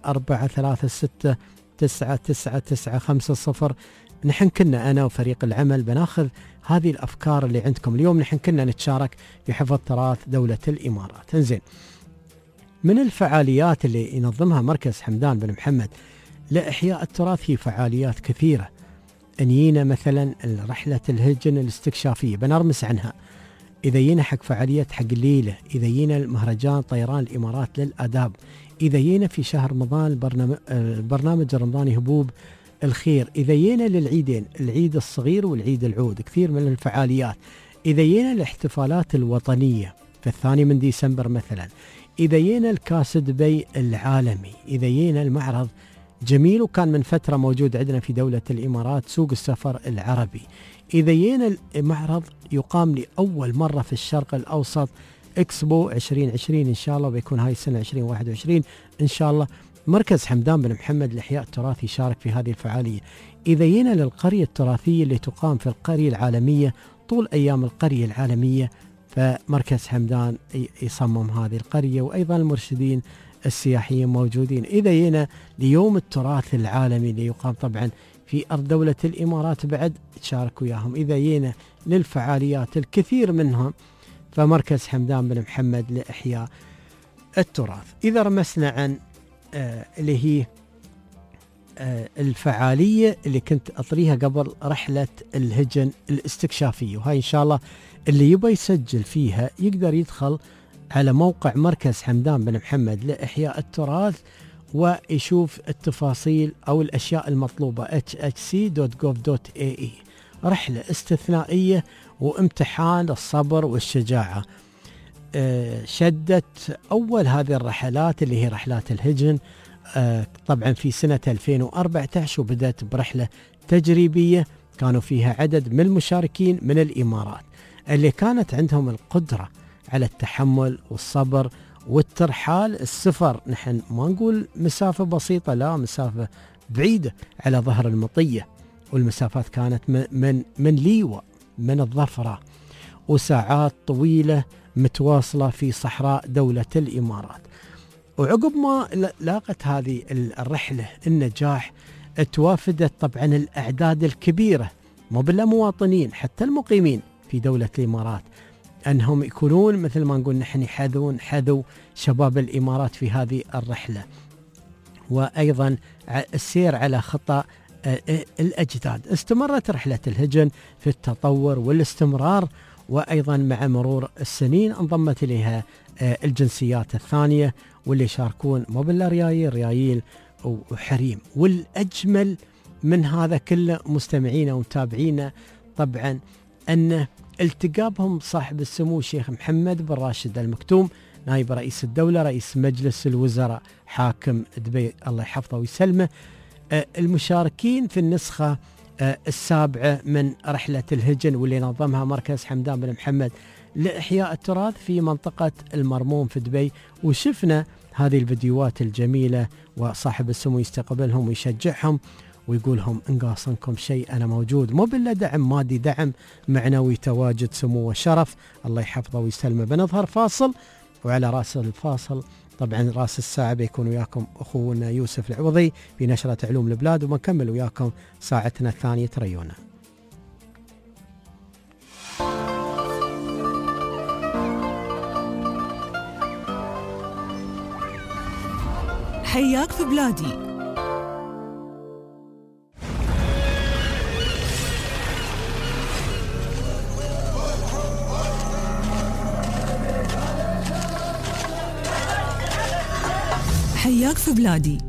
0436999950. نحن كنا أنا وفريق العمل بناخذ هذه الأفكار اللي عندكم. اليوم نحن كنا نتشارك في حفظ تراث دولة الإمارات. انزين، من الفعاليات اللي ينظمها مركز حمدان بن محمد لإحياء التراث هي فعاليات كثيرة. أنينا مثلا رحلة الهجن الاستكشافية بنرمس عنها. إذا ينا حق فعالية حق الليلة، إذا ينا المهرجان طيران الإمارات للآداب، إذا ينا في شهر رمضان البرنامج الرمضاني هبوب الخير، إذا ينا للعيدين العيد الصغير والعيد العود، كثير من الفعاليات. إذا ينا الاحتفالات الوطنية في 2 ديسمبر مثلا، إذا ينا الكاس دبي العالمي، إذا ينا المعرض جميل وكان من فترة موجود عندنا في دولة الإمارات سوق السفر العربي، إذا ينا المعرض يقام لأول مرة في الشرق الأوسط إكسبو 2020 إن شاء الله، وبيكون هاي السنة 2021 إن شاء الله. مركز حمدان بن محمد لإحياء التراث يشارك في هذه الفعالية. إذا ينا للقرية التراثية اللي تقام في القرية العالمية طول أيام القرية العالمية، فمركز حمدان يصمم هذه القرية، وأيضا المرشدين السياحيين موجودين. إذا ينا ليوم التراث العالمي اللي يقام طبعا في أرض دولة الإمارات بعد تشارك وياهم. إذا ينا للفعاليات الكثير منها فمركز حمدان بن محمد لإحياء التراث. إذا رمسنا عن اللي هي الفعالية اللي كنت أطريها قبل، رحلة الهجن الاستكشافية، وهاي إن شاء الله اللي يبغى يسجل فيها يقدر يدخل على موقع مركز حمدان بن محمد لإحياء التراث ويشوف التفاصيل أو الأشياء المطلوبة hhc.gov.ae. رحلة استثنائية وامتحان الصبر والشجاعة. شدت أول هذه الرحلات اللي هي رحلات الهجن طبعا في سنة 2014، وبدأت برحلة تجريبية كانوا فيها عدد من المشاركين من الإمارات اللي كانت عندهم القدرة على التحمل والصبر والترحال السفر، نحن ما نقول مسافة بسيطة، لا، مسافة بعيدة على ظهر المطية، والمسافات كانت من ليوة، من الظفرة، وساعات طويلة متواصلة في صحراء دولة الإمارات. وعقب ما لاقت هذه الرحلة النجاح، توافدت طبعا الأعداد الكبيرة، مو بالله مواطنين، حتى المقيمين في دولة الإمارات، أنهم يكونون مثل ما نقول نحن حذو شباب الإمارات في هذه الرحلة. وأيضا السير على خطى الأجداد. استمرت رحلة الهجن في التطور والاستمرار، وأيضا مع مرور السنين انضمت إليها الجنسيات الثانية، واللي يشاركون مو بالله ريايل وحريم. والأجمل من هذا كله مستمعينا ومتابعينا طبعا أن التقابهم صاحب السمو الشيخ محمد بن راشد المكتوم، نائب رئيس الدولة، رئيس مجلس الوزراء، حاكم دبي الله يحفظه ويسلمه، المشاركين في النسخة السابعة من رحلة الهجن، واللي نظمها مركز حمدان بن محمد لإحياء التراث في منطقة المرموم في دبي. وشفنا هذه الفيديوهات الجميلة، وصاحب السمو يستقبلهم ويشجعهم ويقولهم إن قاصنكم شيء أنا موجود، مو بالله دعم مادي، دعم معنوي، تواجد سمو وشرف، الله يحفظه ويسلمه. بنظهر فاصل، وعلى رأس الفاصل طبعا راس الساعة بيكون وياكم أخونا يوسف العوضي بنشرة علوم البلاد، وبنكمل وياكم ساعتنا الثانية، تريونا. حياك في بلادي. حياك في بلادي.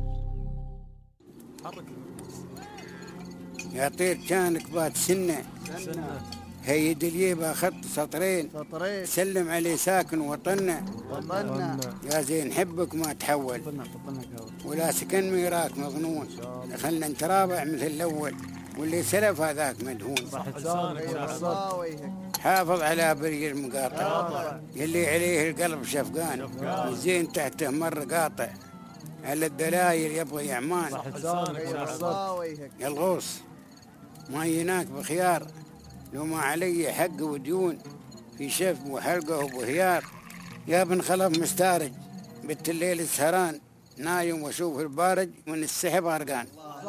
يا طير كانك بات سنة هيد اليبا خط سطرين سلم عليه ساكن وطننا يا زين حبك ما تحول ولا سكن ميراك مظنون، خلنا نترابع مثل الأول واللي سلف هذاك مدهون. حافظ على بري المقاطع يلي عليه القلب شفقان، والزين تحته مر قاطع، على الدلايل يبغى يعمان. يا الغوص ما يناك بخيار، لو ما علي حق وديون في شف وحلقه وبهيار. يا بن خلف مستارج بنت الليل السهران، نايم واشوف البارج من السحب غرقان.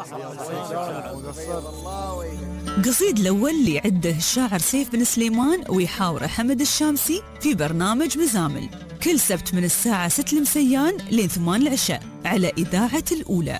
قصيد الأول اللي عده الشاعر سيف بن سليمان ويحاوره حمد الشامسي في برنامج مزامل، كل سبت من الساعة 6 المسيان لين 8 العشاء على إذاعة الأولى.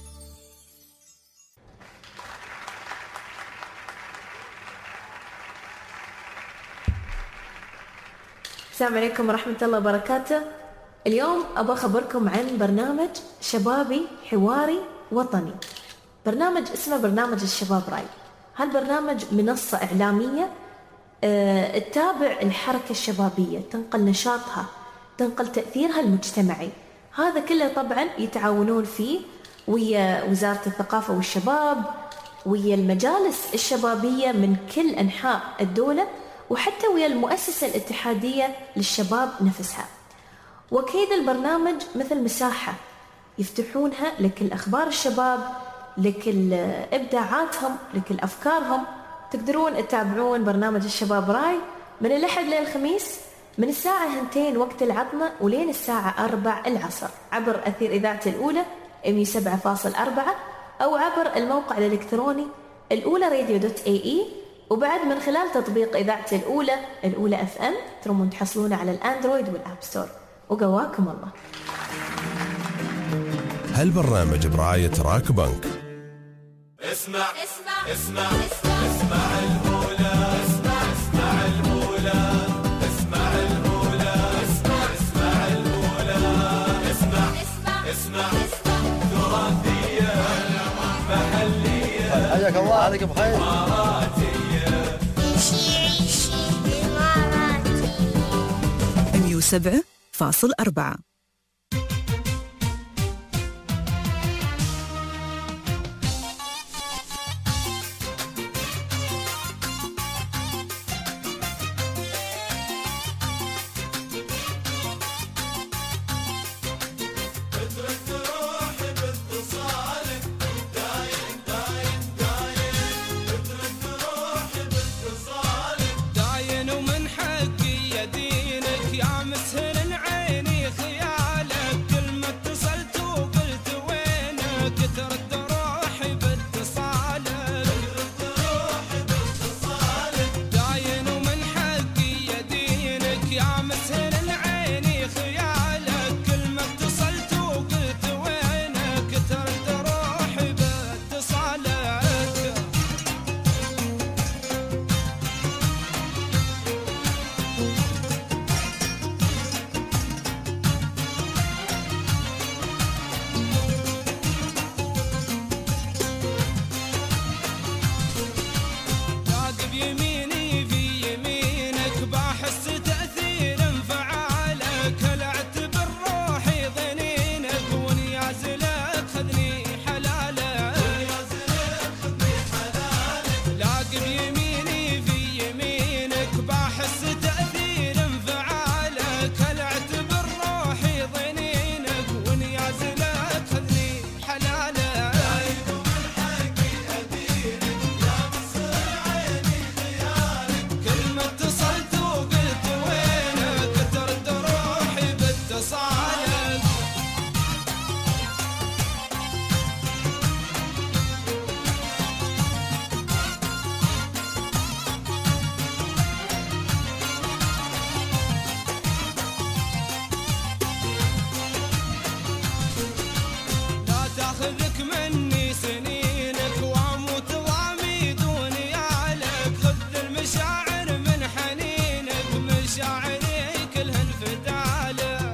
السلام عليكم ورحمة الله وبركاته. اليوم أبغى أخبركم عن برنامج شبابي حواري وطني. برنامج اسمه برنامج الشباب راي. هالبرنامج منصة إعلامية تتابع الحركة الشبابية، تنقل نشاطها، تنقل تأثيرها المجتمعي. هذا كله طبعا يتعاونون فيه ويا وزارة الثقافة والشباب، ويا المجالس الشبابية من كل أنحاء الدولة، وحتى ويا المؤسسة الاتحادية للشباب نفسها. وكيد البرنامج مثل مساحة يفتحونها لكل أخبار الشباب، لكل إبداعاتهم، لكل أفكارهم. تقدرون تتابعون برنامج الشباب راي من الأحد للخميس من الساعة 2 وقت العطمة ولين الساعة 4 العصر عبر أثير إذاعة الأولى 107.4 أو عبر الموقع الإلكتروني الأولى-radio.ae، وبعد من خلال تطبيق إذاعة الأولى FM ترمون تحصلونه على الأندرويد والآب ستور. وقواكم الله. هالبرنامج برعاية راك بنك. اسمع اسمع اسمع اسمع الأولى، اسمع الأولى، اسمع الأولى، اسمع الأولى، اسمع تراثية محلية، حياك الله، عليك بخير. إماراتية، عيشي إماراتي 107.4. مسهل عيني خيالك كل ما اتصلت وقلت وينك ترد روحي باتصالك. راقب يميني في يمينك باحس تأثير انفعالك هل اعتبر روحي ضنينك ونيازلك خذني حلالك. راقب يميني في يمينك باحس تأثير انفعالك هل اعتبر روحي ضنينك ونيازلك خذني حلالك. كل ما اتصلت وقلت وينك ترد روحي باتصالك. لا تاخذك مني سنينك واموت ضامي دوني عليك خذ المشاعر من حنينك مشاعري كلها انفدالك.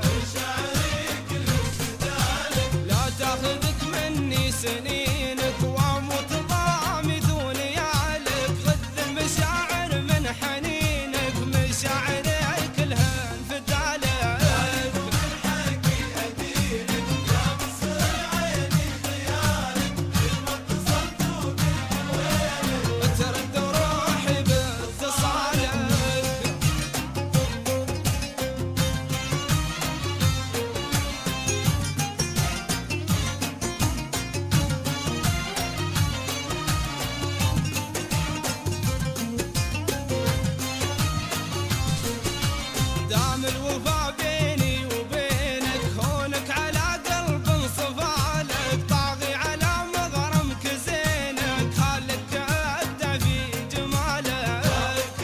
لا تاخذك مني سنينك واموت ضامي دوني عليك خذ المشاعر من حنينك مشاعري كلها انفدالك. ترد روحي باتصالك. دام الوفا بيني وبينك هونك على قلب انصفالك طاغي على مغرمك زينك خالك ابدع في جمالك.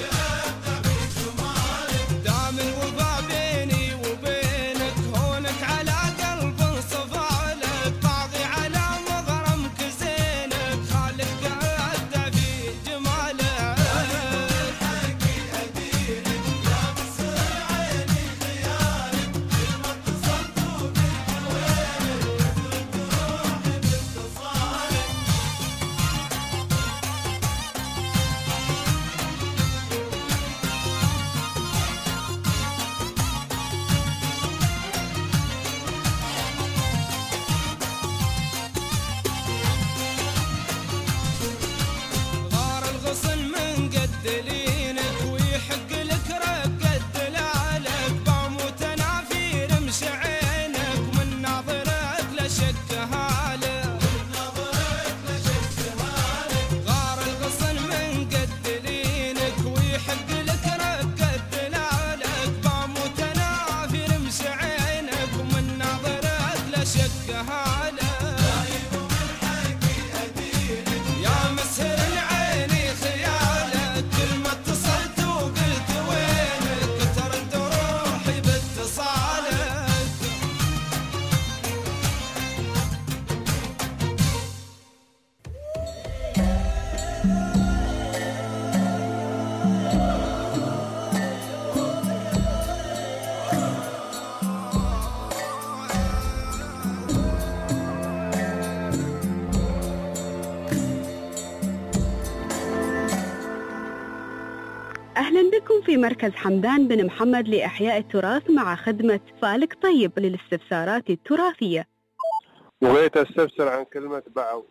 دام الوفا بيني وبينك هونك على قلب انصفالك طاغي على مغرمك زينك خالك ابدع في جمالك. غار الغصن من قد لينك ويحق لك رقد دلالك بموت انا في رمش عينك من ناظرك لا شك هالك. غار الغصن من قد لينك ويحق لك رقد دلالك بموت انا في رمش عينك من ناظرك لا شك هالك. يا مسهل عيني خيالك كل ما اتصلت وقلت وينك ترد روحي باتصالك. أهلا بكم في مركز حمدان بن محمد لإحياء التراث مع خدمة فالك طيب للاستفسارات التراثية. بغيت استفسر عن كلمة بعو.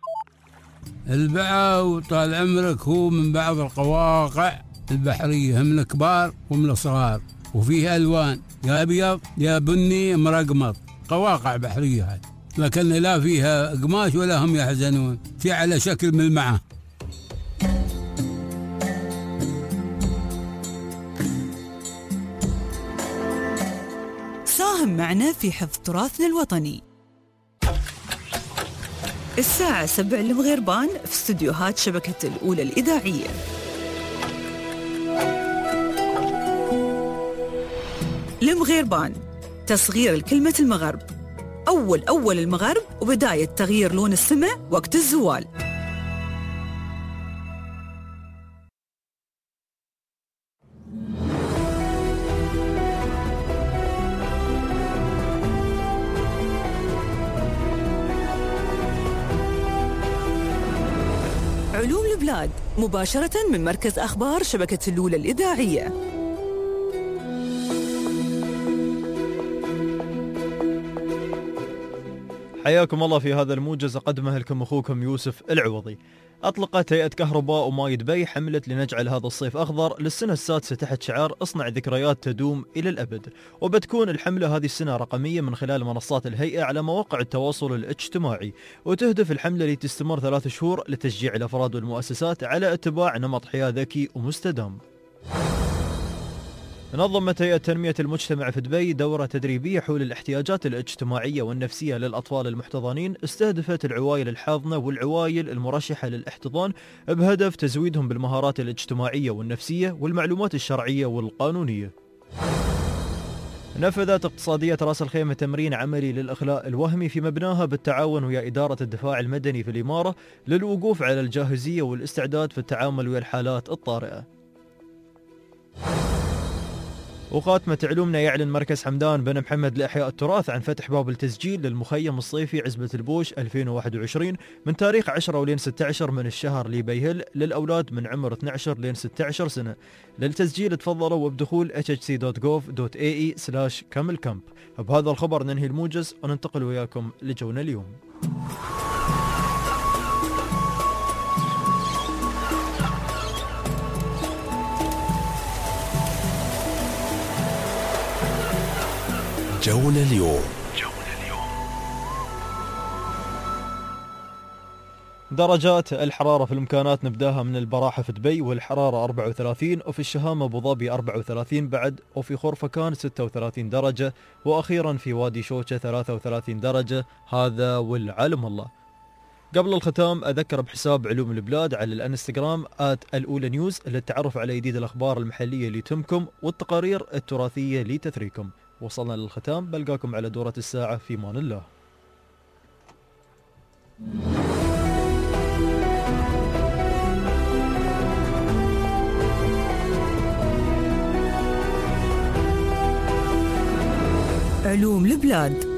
البعو طال عمرك هو من بعض القواقع البحرية من الكبار ومن الصغار وفيه ألوان يا أبيض يا بني مرقمط قواقع بحرية هذه لكن لا فيها قماش ولا هم يحزنون في على شكل ملمعة. ساهم معنا في حفظ تراثنا الوطني. الساعة 7 المغربان في استديوهات شبكة الأولى الإذاعية. المغيربان، تصغير الكلمة المغرب، أول المغرب وبداية تغيير لون السماء وقت الزوال. علوم البلاد مباشرة من مركز أخبار شبكة الأولى الإذاعية. حياكم الله في هذا الموجز، أقدمه لكم أخوكم يوسف العوضي. أطلقت هيئة كهرباء وماي دبي حملة لنجعل هذا الصيف أخضر للسنة السادسة تحت شعار اصنع ذكريات تدوم إلى الأبد، وبتكون الحملة هذه السنة رقمية من خلال منصات الهيئة على مواقع التواصل الاجتماعي، وتهدف الحملة لتستمر 3 شهور لتشجيع الأفراد والمؤسسات على اتباع نمط حياة ذكي ومستدام. نظمت هيئة تنمية المجتمع في دبي دورة تدريبية حول الاحتياجات الاجتماعية والنفسية للأطفال المحتضنين، استهدفت العوائل الحاضنة والعوائل المرشحة للاحتضان بهدف تزويدهم بالمهارات الاجتماعية والنفسية والمعلومات الشرعية والقانونية. نفذت اقتصادية راس الخيمة تمرين عملي للإخلاء الوهمي في مبناها بالتعاون ويا إدارة الدفاع المدني في الإمارة للوقوف على الجاهزية والاستعداد في التعامل ويا الحالات الطارئة. وخاتمة علومنا، يعلن مركز حمدان بن محمد لإحياء التراث عن فتح باب التسجيل للمخيم الصيفي عزبة البوش 2021 من تاريخ 10 ولين 16 من الشهر لبيهل للأولاد من عمر 12 لين 16 سنة. للتسجيل تفضلوا وبدخول hhc.gov.ae/كامل-كامب. بهذا الخبر ننهي الموجز وننتقل وياكم لجونا اليوم. جونا اليوم. درجات الحرارة في الإمكانات نبداها من البراحة في دبي والحرارة 34، وفي الشهامة أبو ظبي 34 بعد، وفي خرفكان 36 درجة، وأخيرا في وادي شوشة 33 درجة. هذا والعلم الله. قبل الختام أذكر بحساب علوم البلاد على الانستغرام @الأولى نيوز للتعرف على جديد الأخبار المحلية اللي تهمكم والتقارير التراثية اللي تثريكم. وصلنا للختام، بلقاكم على دورة الساعة في امان الله. علوم البلاد.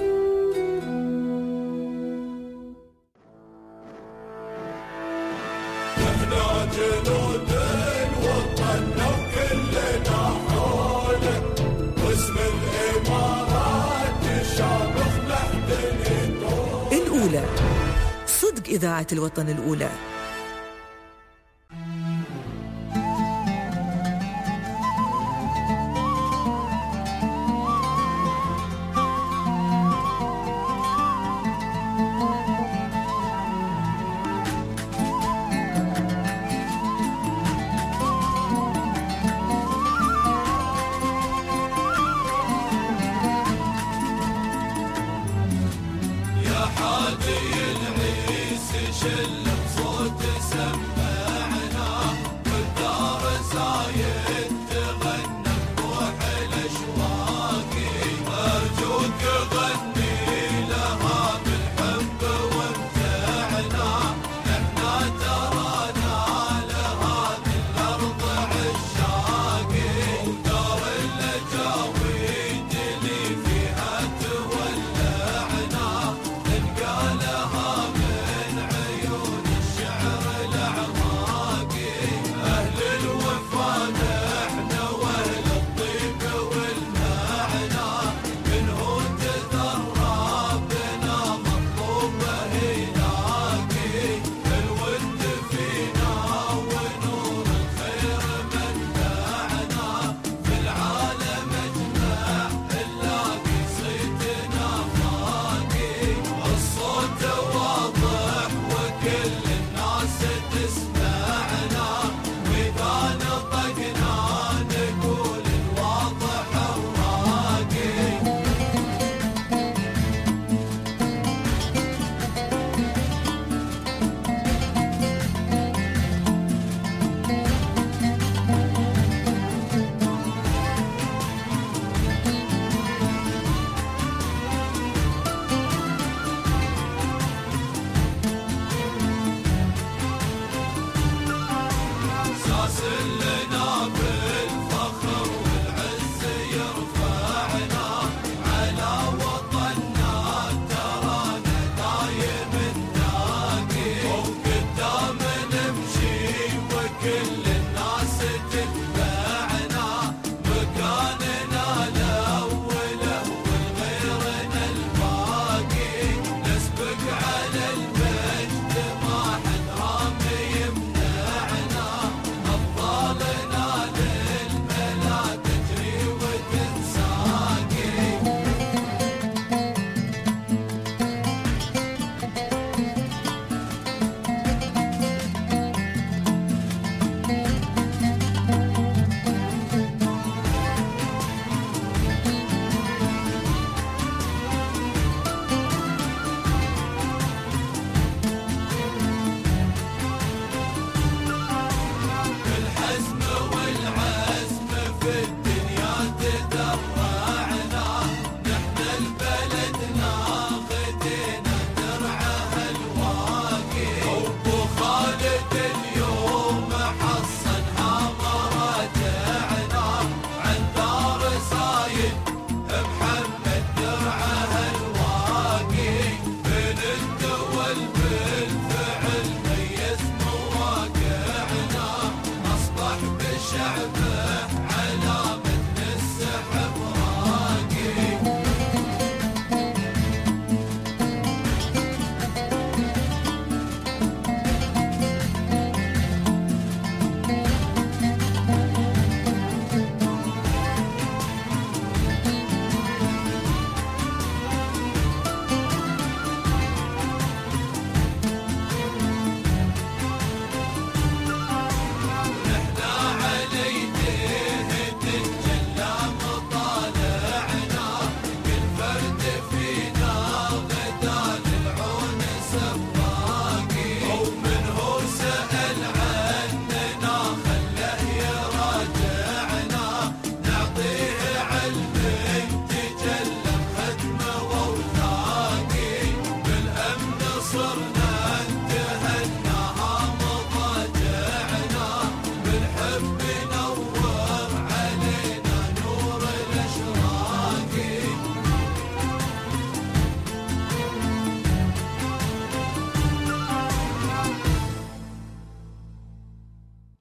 الأولى، صدق إذاعة الوطن الأولى. شل صوت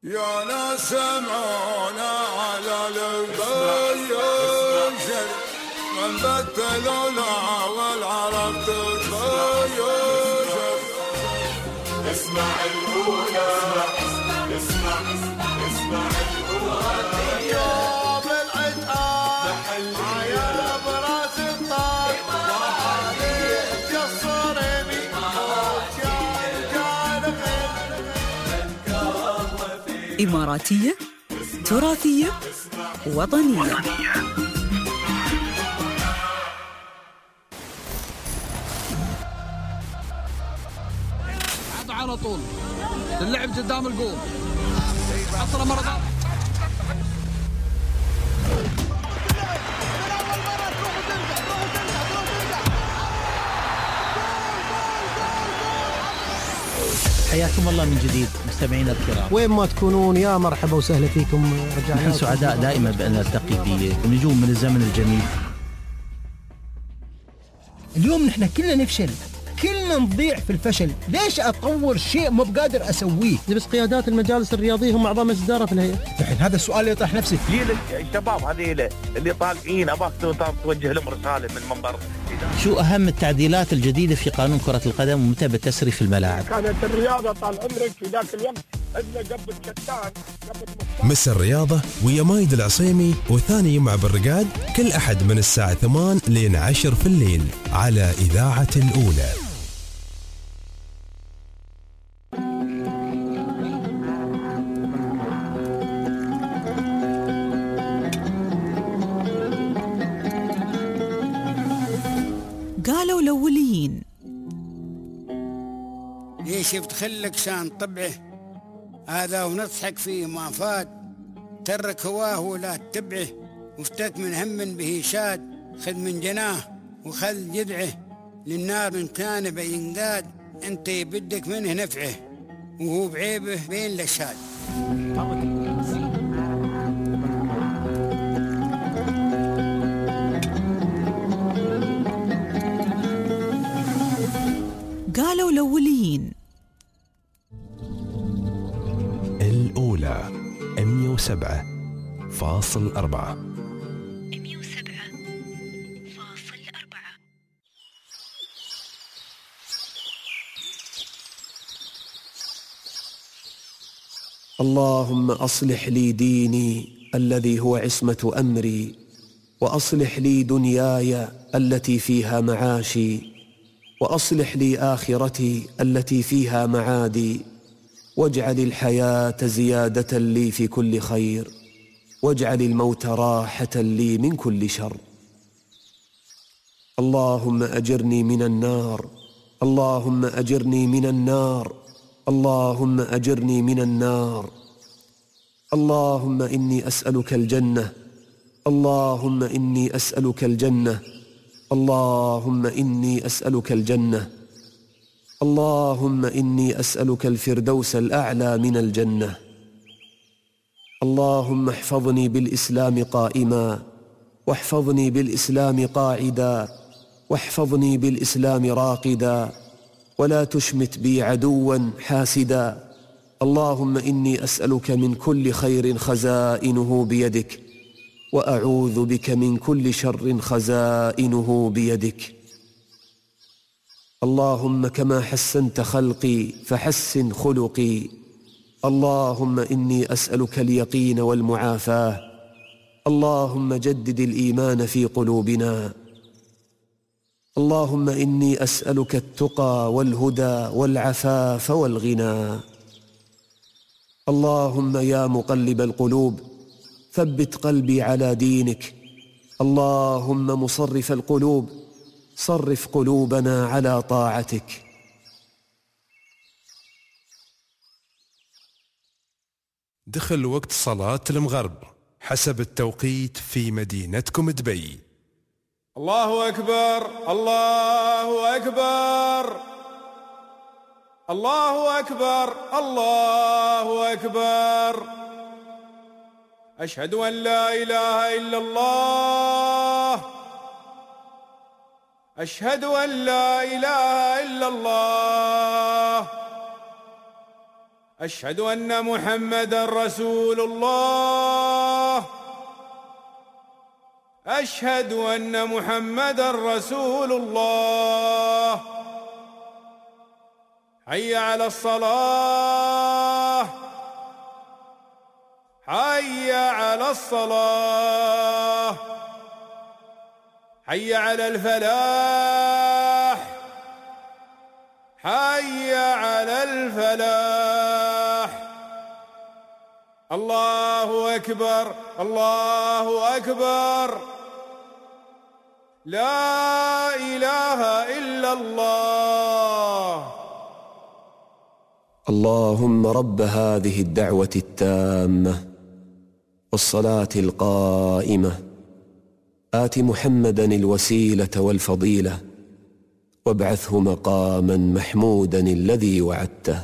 يا ناس سمعونا على البيوت من بدلوا لا والعرب تتبيوت. اسمع الأولى اسمع الأولى يوم العتاب يا براس الطاق وعليك الصريبي إماراتية، تراثية، وطنية. على طول اللعب قدام الجول، عطره مرة ثانية. حياكم الله من جديد مستمعينا الكرام، وين ما تكونون يا مرحبا وسهلا فيكم. رجعنا نحن سعداء دائما بأن نلتقي بنجوم من الزمن الجميل. اليوم نحن كلنا نفشل، كلنا نضيع في الفشل. ليش أطور شيء مو بقادر أسويه؟ بس قيادات المجالس الرياضية هم أعضاء مجلس إدارة في الهيئة. الحين هذا السؤال اللي يطرح نفسه. ليه الشباب هذه اللي طالعين أباك توجه لهم رسالة من منبر؟ شو أهم التعديلات الجديدة في قانون كرة القدم ومتى بتسري في الملاعب؟ كانت الرياضة طال عمرك في ذاك الوقت عندنا قبل كتان مس الرياضة ويا مايد العصيمي وثاني يوم بالرقاد كل أحد من الساعة 8 لين 10 في الليل على إذاعة الأولى. قالوا الأوليين ليش بتخلك شان طبعه هذا ونضحك فيه ما فات، ترك هواه ولا تتبعه، وافتك من هم به شاد، خذ من جناه وخذ جذعه، للنار من كان بينقاد، انت بدك منه نفعه وهو بعيبه بين لشاد. قالوا الأوليين الأولى 107.4. اللهم أصلح لي ديني الذي هو عصمة أمري، وأصلح لي دنياي التي فيها معاشي، وأصلح لي آخرتي التي فيها معادي، واجعل الحياة زيادة لي في كل خير، واجعل الموت راحة لي من كل شر. اللهم أجرني من النار، اللهم أجرني من النار، اللهم أجرني من النار. اللهم إني أسألك الجنة، اللهم إني أسألك الجنة، اللهم إني أسألك الجنة، اللهم إني أسألك الفردوس الأعلى من الجنة. اللهم احفظني بالإسلام قائما، واحفظني بالإسلام قاعدا، واحفظني بالإسلام راقدا، ولا تشمت بي عدوا حاسدا. اللهم إني أسألك من كل خير خزائنه بيدك، وأعوذ بك من كل شر خزائنه بيدك. اللهم كما حسنت خلقي فحسن خلقي. اللهم إني أسألك اليقين والمعافاة. اللهم جدد الإيمان في قلوبنا. اللهم إني أسألك التقى والهدى والعفاف والغنى. اللهم يا مقلب القلوب ثبت قلبي على دينك. اللهم مصرف القلوب صرف قلوبنا على طاعتك. دخل وقت صلاة المغرب حسب التوقيت في مدينتكم دبي. الله أكبر الله أكبر الله أكبر الله أكبر. أشهد أن لا إله إلا الله، أشهد أن لا إله إلا الله، أشهد أن محمدا رسول الله. أشهد أن محمدا رسول الله. حي على الصلاة. حي على الصلاة. حي على الفلاح. حي على الفلاح. الله أكبر الله أكبر. لا إله إلا الله. اللهم رب هذه الدعوة التامة والصلاة القائمة آت محمدا الوسيلة والفضيلة وابعثه مقاما محمودا الذي وعدته.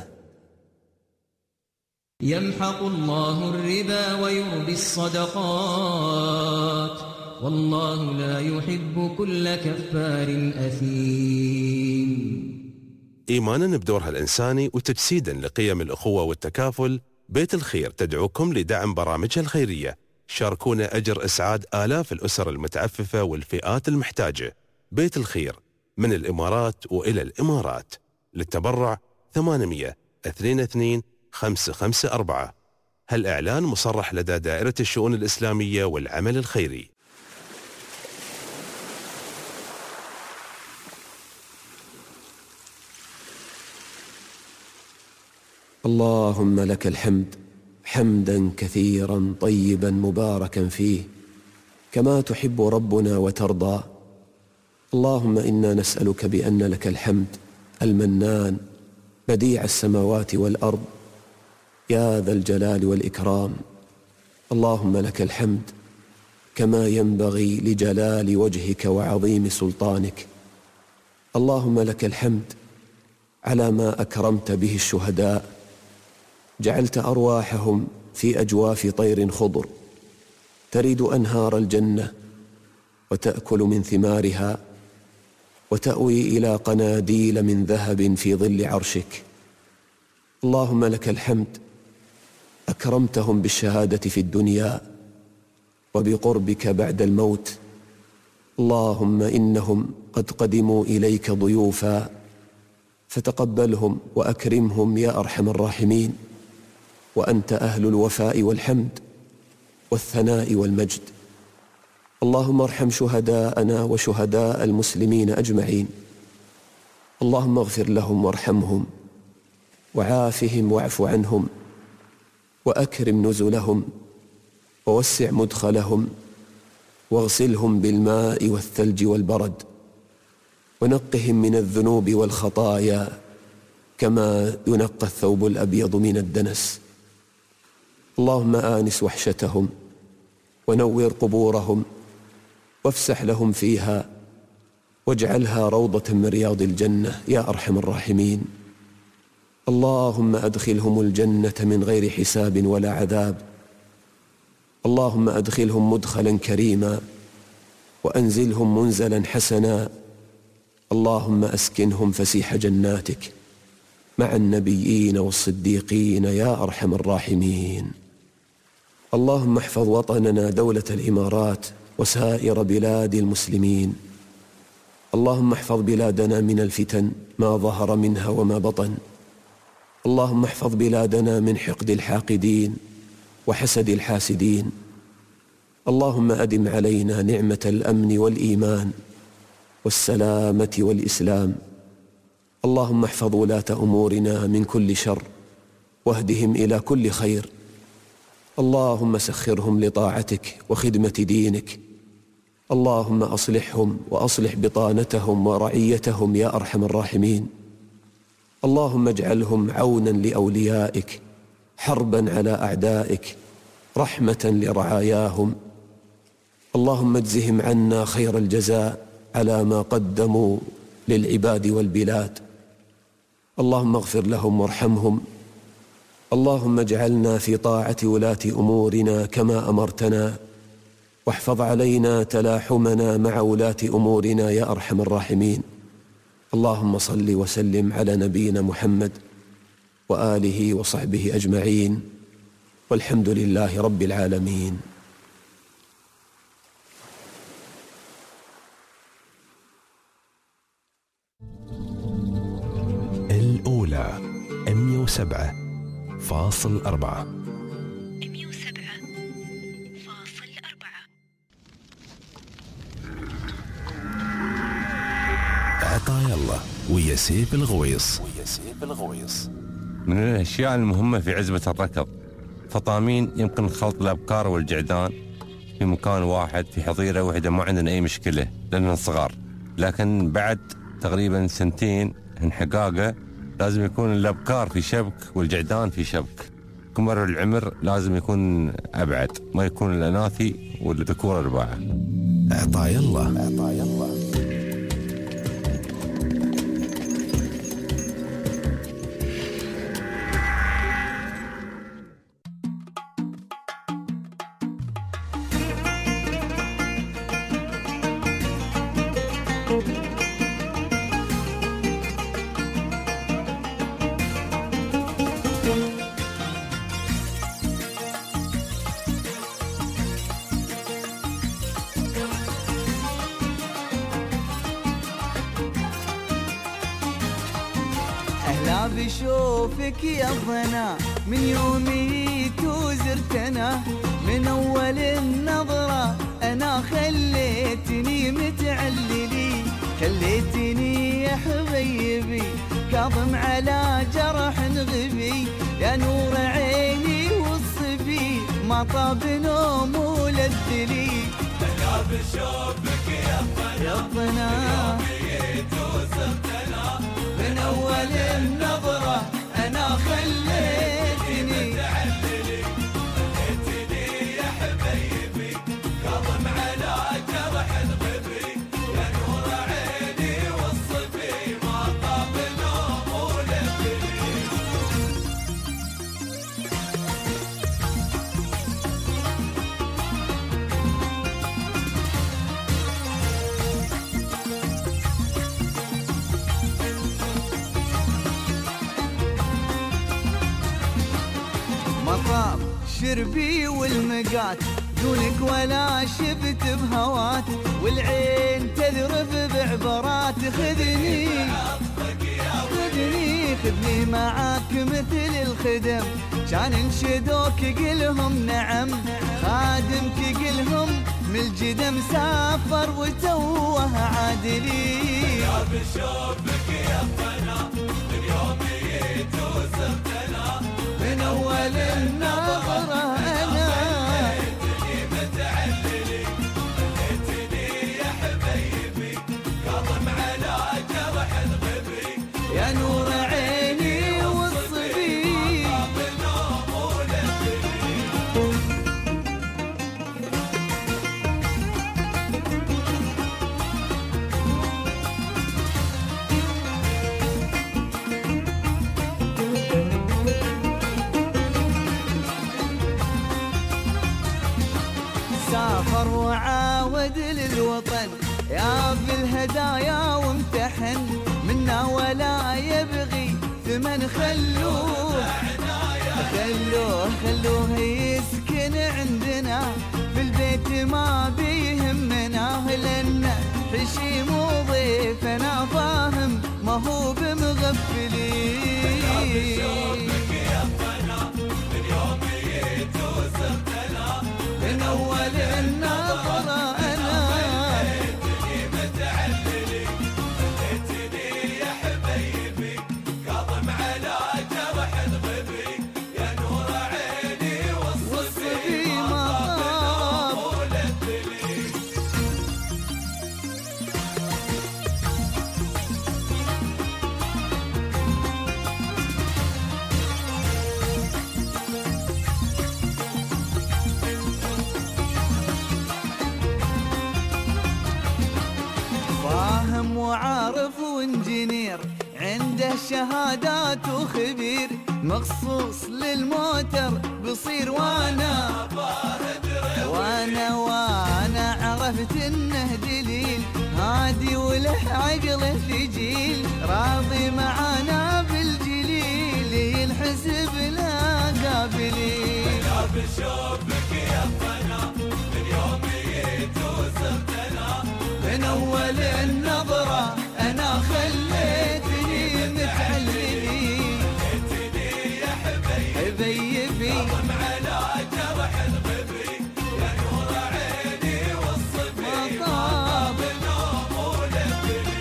يمحق الله الربا ويربي الصدقات والله لا يحب كل كفار أثيم. إيمانا بدورها الإنساني وتجسيدا لقيم الأخوة والتكافل، بيت الخير تدعوكم لدعم برامجها الخيرية. شاركونا أجر إسعاد آلاف الأسر المتعففة والفئات المحتاجة. بيت الخير من الإمارات وإلى الإمارات. للتبرع 800-22-554. هالإعلان مصرح لدى دائرة الشؤون الإسلامية والعمل الخيري. اللهم لك الحمد حمدا كثيرا طيبا مباركا فيه كما تحب ربنا وترضى. اللهم إنا نسألك بأن لك الحمد المنان بديع السماوات والأرض يا ذا الجلال والإكرام. اللهم لك الحمد كما ينبغي لجلال وجهك وعظيم سلطانك. اللهم لك الحمد على ما أكرمت به الشهداء، جعلت أرواحهم في أجواف طير خضر تريد أنهار الجنة وتأكل من ثمارها وتأوي إلى قناديل من ذهب في ظل عرشك. اللهم لك الحمد أكرمتهم بالشهادة في الدنيا وبقربك بعد الموت. اللهم إنهم قد قدموا إليك ضيوفا فتقبلهم وأكرمهم يا أرحم الراحمين، وأنت أهل الوفاء والحمد والثناء والمجد. اللهم ارحم شهداءنا وشهداء المسلمين أجمعين. اللهم اغفر لهم وارحمهم وعافهم واعف عنهم وأكرم نزلهم ووسع مدخلهم واغسلهم بالماء والثلج والبرد ونقهم من الذنوب والخطايا كما ينقى الثوب الأبيض من الدنس. اللهم آنس وحشتهم ونور قبورهم وافسح لهم فيها واجعلها روضة من رياض الجنة يا أرحم الراحمين. اللهم أدخلهم الجنة من غير حساب ولا عذاب. اللهم أدخلهم مدخلا كريما وأنزلهم منزلا حسنا. اللهم أسكنهم فسيح جناتك مع النبيين والصديقين يا أرحم الراحمين. اللهم احفظ وطننا دولة الإمارات وسائر بلاد المسلمين. اللهم احفظ بلادنا من الفتن ما ظهر منها وما بطن. اللهم احفظ بلادنا من حقد الحاقدين وحسد الحاسدين. اللهم أدم علينا نعمة الأمن والإيمان والسلامة والإسلام. اللهم احفظ ولاة أمورنا من كل شر واهدهم إلى كل خير. اللهم سخرهم لطاعتك وخدمة دينك. اللهم أصلحهم وأصلح بطانتهم ورعيتهم يا أرحم الراحمين. اللهم اجعلهم عونا لأوليائك، حربا على أعدائك، رحمة لرعاياهم. اللهم اجزهم عنا خير الجزاء على ما قدموا للعباد والبلاد. اللهم اغفر لهم وارحمهم. اللهم اجعلنا في طاعة ولاة أمورنا كما أمرتنا، واحفظ علينا تلاحمنا مع ولاة أمورنا يا أرحم الراحمين. اللهم صل وسلم على نبينا محمد وآله وصحبه أجمعين، والحمد لله رب العالمين. الأولى 107.4. عطايا الله ويا سيف الغويص. من الأشياء المهمة في عزبة الركض فطامين يمكن خلط الأبكار والجعدان في مكان واحد في حظيرة واحدة، ما عندنا أي مشكلة لأننا صغار، لكن بعد تقريبا 2 انحقاقه لازم يكون الأبكار في شبك والجعدان في شبك. كمر العمر لازم يكون أبعد، ما يكون الأناثي والذكور 4. عطايا الله. بشوفك يا ضنا من يومي وزرتنا، من أول النظرة أنا خليتني متعللي، خليتني يا حبيبي كاظم على جرح غبي، يا نور عيني والصبي ما طاب نوم ولذلي. أنا بشوفك يا ضنا من أول النظرة أنا خليتني متعللي، خليتني يا حبيبي كاظم على جرح الغبي، يا نور عيني والصبي ما طاب نوم ولذلي. مطاب شربي والمقات دونك ولا شفت بهوات، والعين تذرف بعبرات. خذني معاك مثل الخدم، كان انشدوك قلهم نعم، خادمك قلهم من الجدم سافر وتوه عادلي. يا بشوفك يا ضنا من يومي وزرتنا، من أول النظرة أنا خليتني متعللي، خليتني يا حبيبي كاظم على جرح الغبي، يا نور عيني والصبي ما طاب نوم ولذلي. سافر وعاود للوطن يا بالهدايا وامتحن، منا ولا يبغي ثمن. خلوه يسكن عندنا في البيت ما بيهمنا، لأن حشيم وضيف أنا فاهم ما هو بمغفلين. من أول النظرة أنا خليتني متعللي، خليتني يا حبيبي كاظم على جرح الغبي، يا نور عيني والصبي ما طاب ولذلي. فاهم وعارف وانجنير عنده شهادات وخبير، مخصوص للموتر بصير وانا عرفت انه دليل هادي وله عقله ثقيل، راضي معانا بالجليل بشوفك يا فنا من يوم جيت وصرتنا من أول النظرة أنا خليتني متعلمي خليتني يا حبيبي أضم على جرح الغبي يا نور عيني والصبي طاب نوم ولبني.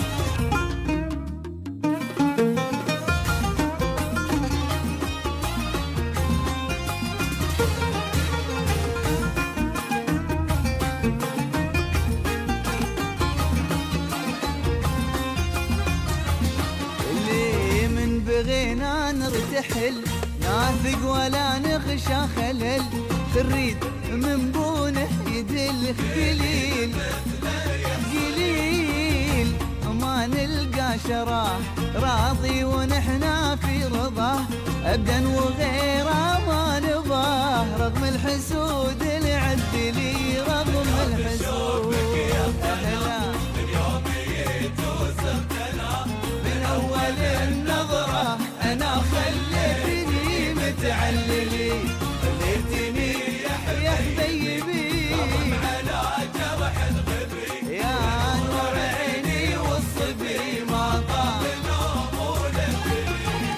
اللي من بغينا نرتحل ناثق ولا نخشى خلل تريد من بونه يدل قليل قليل ما نلقى شراه راضي ونحنا في رضاه ابدا وغيره ما نباه رغم الحسود اللي عدلي رغم الحسود أهلا من يوم جيت وصرتنا من اول النظره انا خليتني متعللي خليتني يا حبيبي اضم على جرح الغبي يا نور عيني والصبي ما طاب نوم ولبني.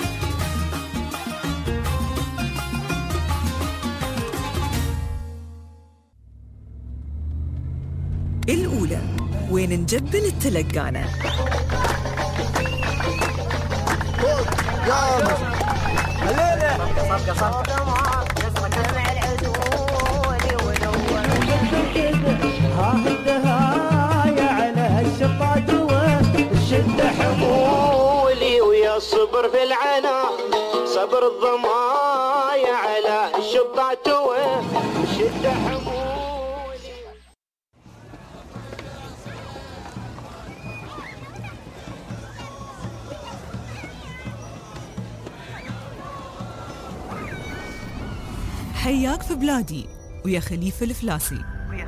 الأولى وين نجبل التلقانة. الدهاية على الشطات والشدة حمولي ويا الصبر في العنا صبر الضمايا على الشطات والشدة حمولي. حياك في بلادي ويا خليفة الفلاسي.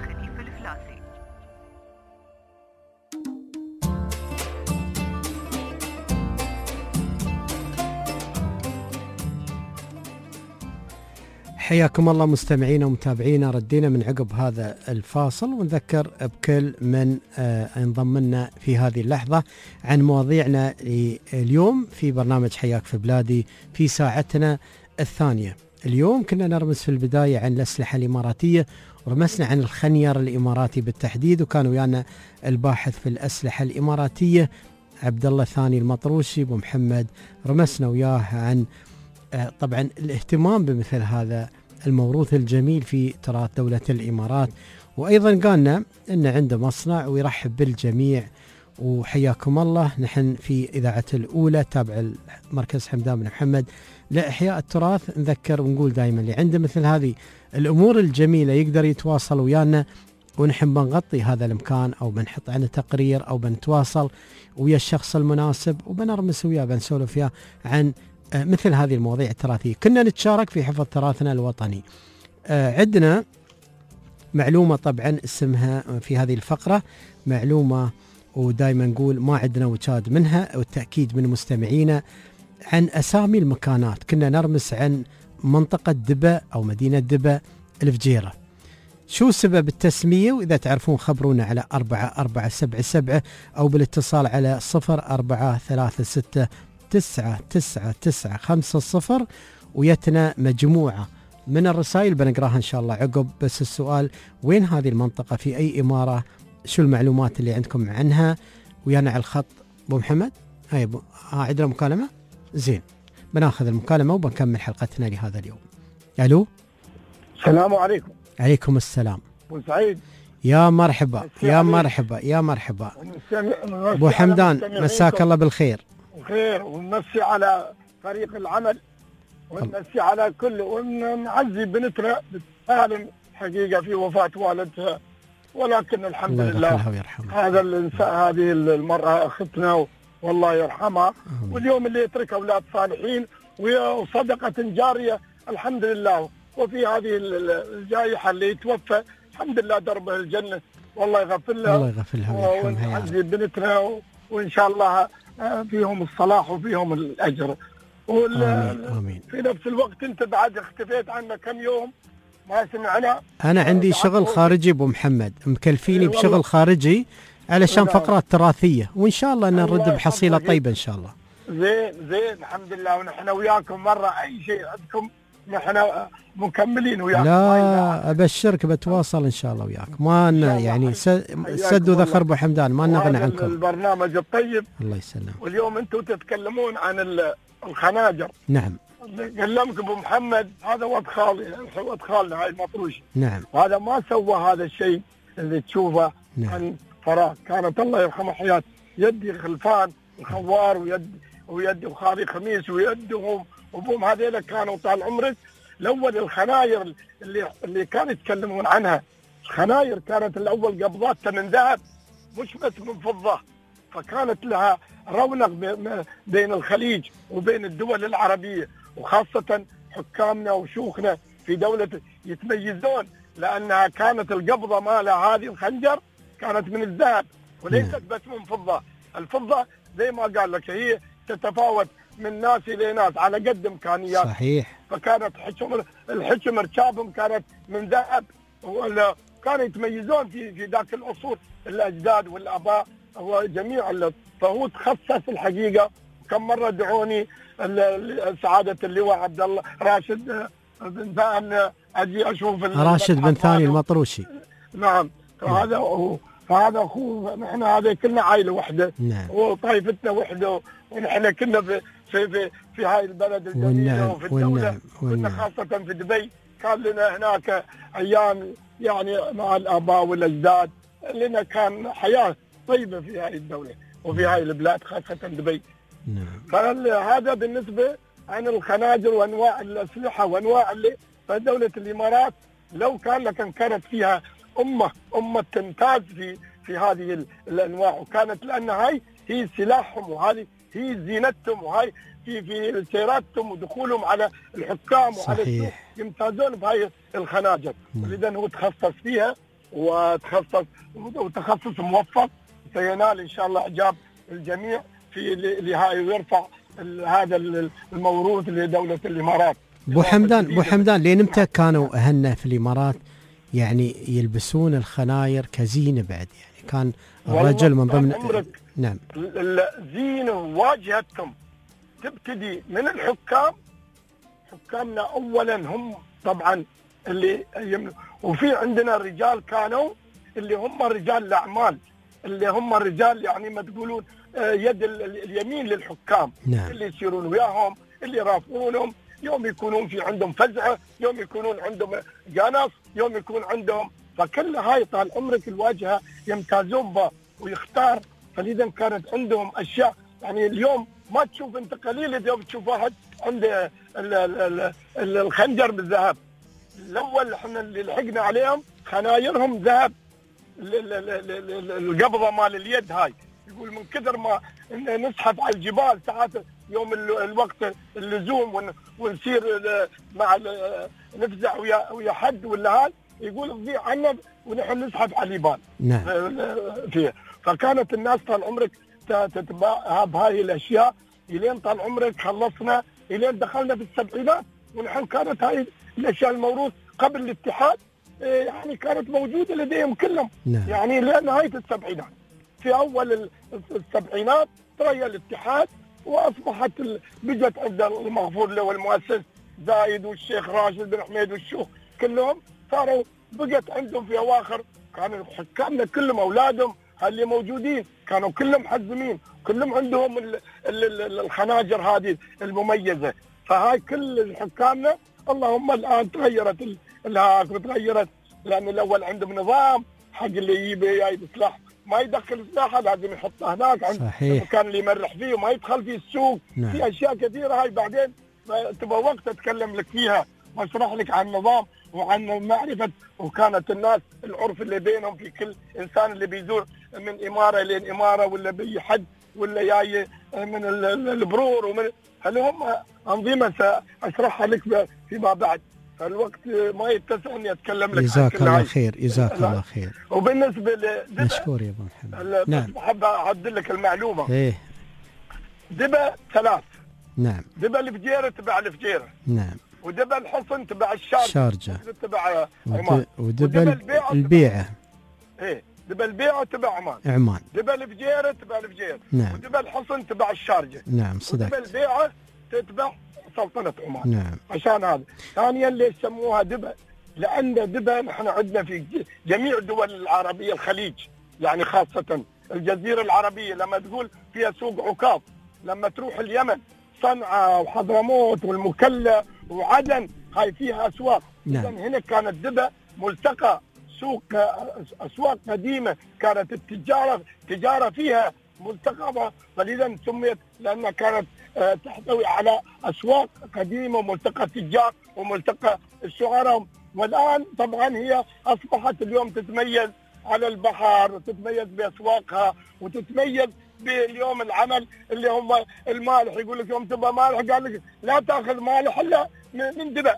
حياكم الله مستمعينا ومتابعينا. ردينا من عقب هذا الفاصل ونذكر بكل من انضم لنا في هذه اللحظة عن مواضيعنا اليوم في برنامج حياك في بلادي في ساعتنا الثانية. اليوم كنا نرمز في البداية عن الأسلحة الإماراتية ورمسنا عن الخنير الإماراتي بالتحديد، وكان ويانا الباحث في الأسلحة الإماراتية عبد الله الثاني المطروشي أبو محمد. رمسنا وياه عن طبعا الاهتمام بمثل هذا الموروث الجميل في تراث دولة الإمارات، وأيضا قالنا أن عنده مصنع ويرحب بالجميع. وحياكم الله. نحن في إذاعة الأولى تابع مركز حمدان بن محمد لإحياء التراث. نذكر ونقول دائما اللي عنده مثل هذه الأمور الجميلة يقدر يتواصل ويانا، ونحن بنغطي هذا المكان أو بنحط عنه تقرير أو بنتواصل ويا الشخص المناسب وبنرمس وياه بنسولف وياه عن مثل هذه المواضيع التراثية. كنا نتشارك في حفظ تراثنا الوطني. عندنا معلومة طبعا اسمها في هذه الفقرة معلومة ودائما نقول ما عندنا وجاد منها، والتأكيد من مستمعينا عن أسامي المكانات. كنا نرمس عن منطقة دبا أو مدينة دبا الفجيرة. شو سبب التسمية؟ وإذا تعرفون خبرونا على 4477 أو بالاتصال على 0436999950 ويتنا مجموعة من الرسائل بنقراها إن شاء الله عقب. بس السؤال وين هذه المنطقة في أي إمارة؟ شو المعلومات اللي عندكم عنها؟ ويانا على الخط أبو محمد. هاي عندنا مكالمة. زين بناخذ المكالمة وبنكمل حلقتنا لهذا اليوم. ألو السلام عليكم. عليكم السلام. أبو سعيد. يا مرحبا يا مرحبا يا مرحبا أبو حمدان، مساك الله بالخير. خير، ونمسي على فريق العمل ونمسي على كل، ونعزي بنتنا سالم حقيقة في وفاة والدها، ولكن الحمد لله هذا هذه المرأة أختنا والله يرحمها، واليوم اللي يترك أولاد صالحين وصدقة جارية الحمد لله. وفي هذه الجائحة اللي يتوفى الحمد لله دربه الجنة والله يغفر لها. الله يغفر لها ونعزي بنتنا وإن شاء الله فيهم الصلاح وفيهم الأجر. آمين. في نفس الوقت انت بعد اختفيت عنا كم يوم ما سمعنا. انا عندي شغل خارجي ابو محمد، مكلفيني بشغل خارجي علشان فقرات تراثيه، وان شاء الله ان نرد بحصيله طيبه ان شاء الله. زين الحمد لله، ونحن وياكم مره اي شيء عندكم نحن مكملين وياكم. لا ابشرك بتواصل ان شاء الله وياك، ما يعني سد وذخر ابو حمدان، ما نغنى عنكم. البرنامج الطيب الله يسلمك. واليوم انتم تتكلمون عن الخناجر. نعم. كلمك ابو محمد، هذا ولد خالي، ولد خالنا هاي المطروشي. نعم. وهذا ما سوى هذا الشيء اللي تشوفه. نعم. عن فراغ، كانت الله يرحمه حياة يدي خلفان الخوار ويدي وخالي خميس ويدهم وابوهم، هذيلا كانوا طال عمرك. الاول الخناير اللي كانوا يتكلمون عنها، الخناير كانت الاول قبضاتها من ذهب مش بس من فضه، فكانت لها رونق بين الخليج وبين الدول العربيه، وخاصه حكامنا وشيوخنا في دوله يتميزون لانها كانت القبضه مالها هذه الخنجر كانت من الذهب وليست بس من فضه. الفضه زي ما قال لك هي تتفاوت من ناس الى ناس على قد امكانيات. صحيح. فكانت الحكم ركابهم كانت من ذهب، ولا كانوا يتميزون في ذاك العصور الاجداد والاباء وجميع. فهو تخصص الحقيقه. كم مره دعوني سعاده اللواء عبد الله راشد بن ثاني اجي اشوف راشد بن ثاني المطروشي. نعم. فهذا اخوه، نحن هذا كلنا عائله واحده. نعم. وطائفتنا واحده، ونحن كنا في هاي البلد الجميله وفي الدوله. كنا خاصه في دبي، كان لنا هناك ايام يعني مع الاباء والاجداد، لنا كان حياه طيبه في هاي الدوله وفي هاي البلاد خاصه دبي. نعم. فهذا بالنسبه عن الخناجر وانواع الاسلحه وانواع اللي فدوله الامارات لو كانت فيها امه تمتاز في هذه الانواع، وكانت لان هاي هي سلاحهم وهذه هي زينتهم وهاي في سيراتهم ودخولهم على الحكام وعلى السوق يمتازون بهاي الخناجر. لذا هو تخصص فيها وتخصص موفق، سينال ان شاء الله اعجاب الجميع في لهاي ويرفع هذا الموروث لدوله الامارات. ابو حمدان لين متى كانوا اهلنا في الامارات يعني يلبسون الخناير كزينه بعد؟ يعني كان الرجل من ضمن نعم الزينه وواجهتهم تبتدي من الحكام. حكامنا اولا هم طبعا اللي وفي عندنا رجال كانوا اللي هم رجال الاعمال، اللي هم الرجال يعني ما تقولون يد اليمين للحكام. نعم. اللي يسيرون وياهم، اللي يرافقونهم، يوم يكونون في عندهم فزعه، يوم يكونون عندهم جانص، يوم يكون عندهم، فكل هاي طال عمرك الواجهه يمتازون بها ويختار. فلذا كانت عندهم اشياء يعني اليوم ما تشوف انت قليل اليوم تشوف واحد عنده الخنجر بالذهب. الاول احنا اللي لحقنا عليهم خنايرهم ذهب، القبضه مال اليد هاي يقول من كثر ما نسحب على الجبال ساعات يوم الوقت اللزوم ونسير مع نفزع ويا حد ولا هاي يقول تضيع عنا ونحن نسحب على الجبال. نعم. فيها. فكانت الناس طال عمرك تتباهى بهاي الاشياء الين طال عمرك خلصنا الين دخلنا في السبعينات، ونحن كانت هاي الاشياء الموروث قبل الاتحاد يعني كانت موجوده لديهم كلهم. نعم. يعني لنهايه السبعينات، في اول السبعينات ترى الاتحاد واصبحت بجت عند المغفور له والمؤسس زايد والشيخ راشد بن حميد والشيوخ كلهم صاروا بقت عندهم في اواخر. كانوا حكامنا كلهم اولادهم اللي موجودين كانوا كلهم محزمين، كلهم عندهم الخناجر هذه المميزه. فهاي كل حكامنا اللهم الان تغيرت الهاك وتغيرت، لان الاول عندهم نظام حق اللي يجيب سلاح ما يدخل سلاحه لازم يحطه هناك عند المكان اللي يمرح فيه وما يدخل في السوق. نعم. في اشياء كثيره هاي بعدين تبغى وقت اتكلم لك فيها واشرح لك عن النظام وعن معرفه. وكانت الناس العرف اللي بينهم في كل انسان اللي بيزور من اماره لين اماره ولا بي حد ولا جاي من البرور ومن هل هم انظمه ساشرحها لك فيما بعد. فالوقت ما يتسع اني اتكلم لك. جزاك الله خير. جزاك الله خير. وبالنسبه مشكور يا ابو محمد. نعم. بحب اعدل لك المعلومه. ايه دبا 3. نعم. دبا الفجيره تبع الفجيره. نعم. ودبا الحصن تبع الشارجه. تبع عمان. ودبا البيعه. ايه دبا البيعه تبع عمان. عمان. دبا الفجيره تبع الفجيره. نعم. ودبا الحصن تبع الشارجه. نعم صدقت. ودبا البيعه تتبع سلطنه عمان. نعم. عشان هذا. ثانيا ليش سموها دبا؟ لان دبا نحن عندنا في جميع الدول العربيه الخليج، يعني خاصه الجزيره العربيه لما تقول فيها سوق عكاظ، لما تروح اليمن صنعاء وحضرموت والمكلا وعدن هاي فيها اسواق. نعم. اذا هنا كانت دبا ملتقى سوق، اسواق قديمه كانت التجاره فيها ملتقى، فلذا سميت لانها كانت تحتوي على اسواق قديمه وملتقى التجار وملتقى الشعراء. والان طبعا هي اصبحت اليوم تتميز على البحر وتتميز باسواقها وتتميز باليوم العمل اللي هم المالح. يقول لك يوم تبغى مالح قال لك لا تاخذ مالح الا من دبا.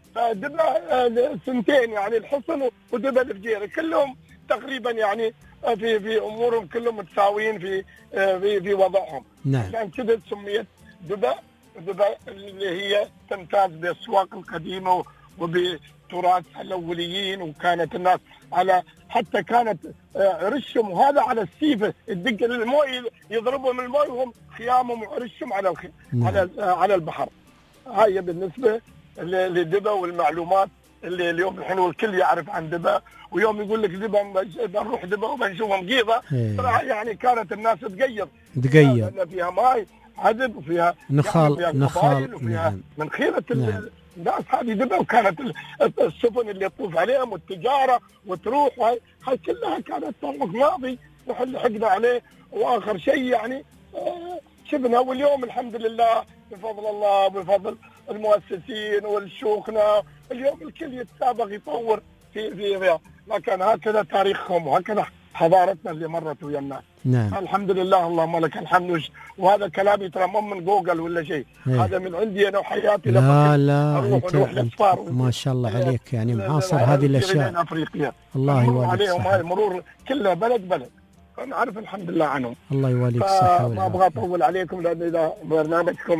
فدبا سنتين يعني الحصن ودبا الفجيره كلهم تقريبا يعني في امورهم كلهم متساويين في وضعهم. نعم. عشان كذا سميت دبا اللي هي تمتاز بالاسواق القديمه وبتراث الاوليين. وكانت الناس على حتى كانت عرشهم وهذا على السيفه الدق الموي يضربهم الموي وهم خيامهم وعرشهم على نعم. على البحر. هاي بالنسبه لدبا والمعلومات اللي اليوم الحين والكل يعرف عن دبا. ويوم يقول لك دبا بنروح دبا وبنشوفهم قيضه صراحه يعني كانت الناس تقيض لان فيها ماي عذب وفيها نخال وفيها نعم. من خيره الناس هذه دبا. وكانت السفن اللي تطوف عليهم والتجاره وتروح هاي كلها كانت طرق ماضي نحن لحقنا عليه. واخر شيء يعني شفنا واليوم الحمد لله بفضل الله وبفضل المؤسسين والشيوخنا اليوم الكل يتسابق يطور في لكن هكذا تاريخهم وهكذا حضارتنا اللي مرت ويا الناس. نعم. الحمد لله اللهم لك الحمد. وهذا كلامي ترى مو من جوجل ولا شيء. هذا من عندي انا وحياتي. لا انت ما شاء الله عليك يعني معاصر هذه الاشياء. افريقيا الله يواليك عليهم هاي المرور كلها بلد انا عارف الحمد لله عنهم. الله يواليك الصحه والعافيه. ما ابغى اطول عليكم لان اذا برنامجكم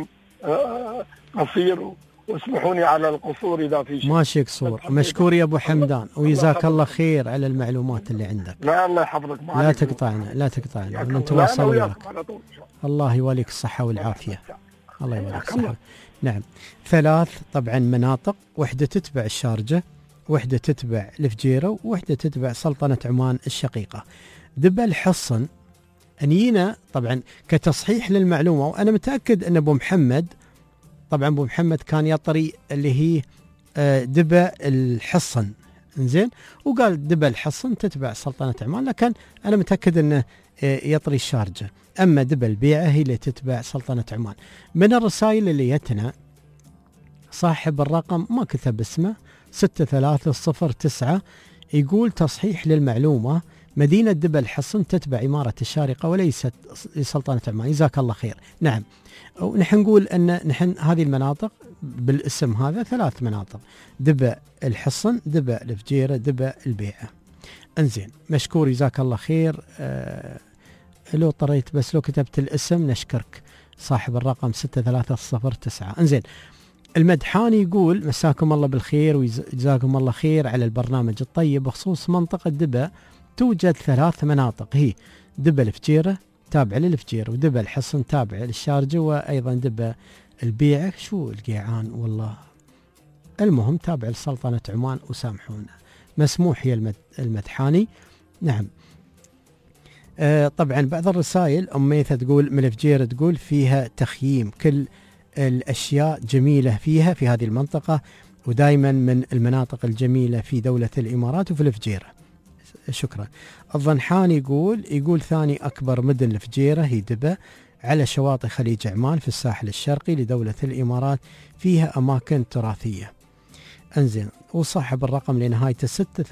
قصير واسمحوني على القصور اذا في شيء. ماشي قصور. مشكور يا ابو حمدان وجزاك الله خير على المعلومات اللي عندك. لا الله يحفظك. لا تقطعنا ونتواصل وياك. الله يواليك الصحه والعافيه. الله يواليك الصحه. نعم. 3 طبعا مناطق، وحده تتبع الشارجه، وحده تتبع الفجيره، ووحده تتبع سلطنه عمان الشقيقه. دبا الحصن انينا طبعا كتصحيح للمعلومه، وانا متاكد ان ابو محمد طبعا ابو محمد كان يطري اللي هي دبا الحصن انزين، وقال دبا الحصن تتبع سلطنه عمان، لكن انا متاكد انه يطري الشارجه. اما دبا البيعه هي اللي تتبع سلطنه عمان. من الرسائل اللي جتنا صاحب الرقم ما كتب اسمه 6309 يقول تصحيح للمعلومه مدينه دبا الحصن تتبع اماره الشارقه وليست سلطنه عمان. جزاك الله خير. نعم. ونحن نقول ان نحن هذه المناطق بالاسم هذا 3 مناطق، دبا الحصن، دبا الفجيره، دبا البيعه. انزين مشكور جزاك الله خير. لو طريت بس لو كتبت الاسم نشكرك صاحب الرقم 6309. انزين المدحاني يقول مساكم الله بالخير وجزاكم الله خير على البرنامج الطيب. بخصوص منطقه دبا توجد 3 مناطق، هي دبا الفجيره تابع للفجير، ودبا الحصن تابع للشارجة، وأيضا دبا البيعة شو القيعان والله المهم تابع لسلطنة عمان وسامحونا. مسموح هي المدحاني. نعم. طبعا بعض الرسائل ميثة تقول من الفجيرة تقول فيها تخييم، كل الأشياء جميلة فيها في هذه المنطقة، ودائما من المناطق الجميلة في دولة الإمارات وفي الفجيرة. شكرا. الضنحاني يقول ثاني أكبر مدن الفجيرة هي دبا على شواطئ خليج عمان في الساحل الشرقي لدولة الإمارات، فيها أماكن تراثية. أنزين وصاحب الرقم لنهايته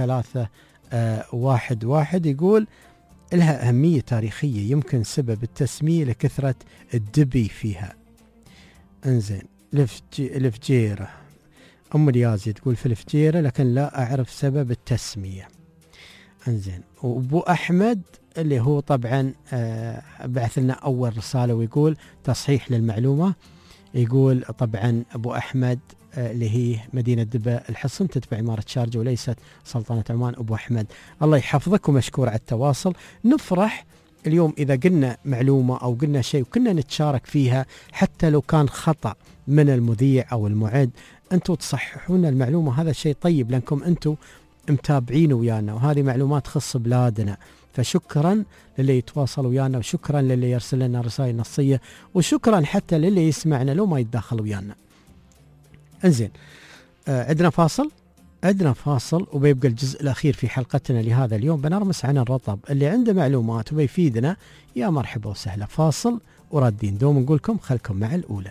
6311 يقول لها أهمية تاريخية يمكن سبب التسمية لكثرة الدبي فيها. أنزين الفجيرة أم اليازي تقول في الفجيرة لكن لا أعرف سبب التسمية. انزين وابو احمد اللي هو طبعا بعث لنا اول رساله ويقول تصحيح للمعلومه، يقول طبعا أبو أحمد اللي هي مدينة دبا الحصن تتبع إمارة شارجة وليست سلطنة عمان. أبو أحمد الله يحفظك ومشكور على التواصل. نفرح اليوم إذا قلنا معلومة أو قلنا شيء وكنا نتشارك فيها حتى لو كان خطأ من المذيع أو المعد، أنتوا تصححون المعلومة، هذا شيء طيب لأنكم أنتوا متابعين ويانا وهذه معلومات تخص بلادنا. فشكرا للي يتواصل ويانا وشكرا للي يرسل لنا رسائل نصية وشكرا حتى للي يسمعنا لو ما يتداخل ويانا. انزين عندنا فاصل وبيبقى الجزء الأخير في حلقتنا لهذا اليوم بنرمس عن الرطب. اللي عنده معلومات وبيفيدنا يا مرحبا وسهلا. فاصل ورادين دوم نقولكم خلكم مع الأولى.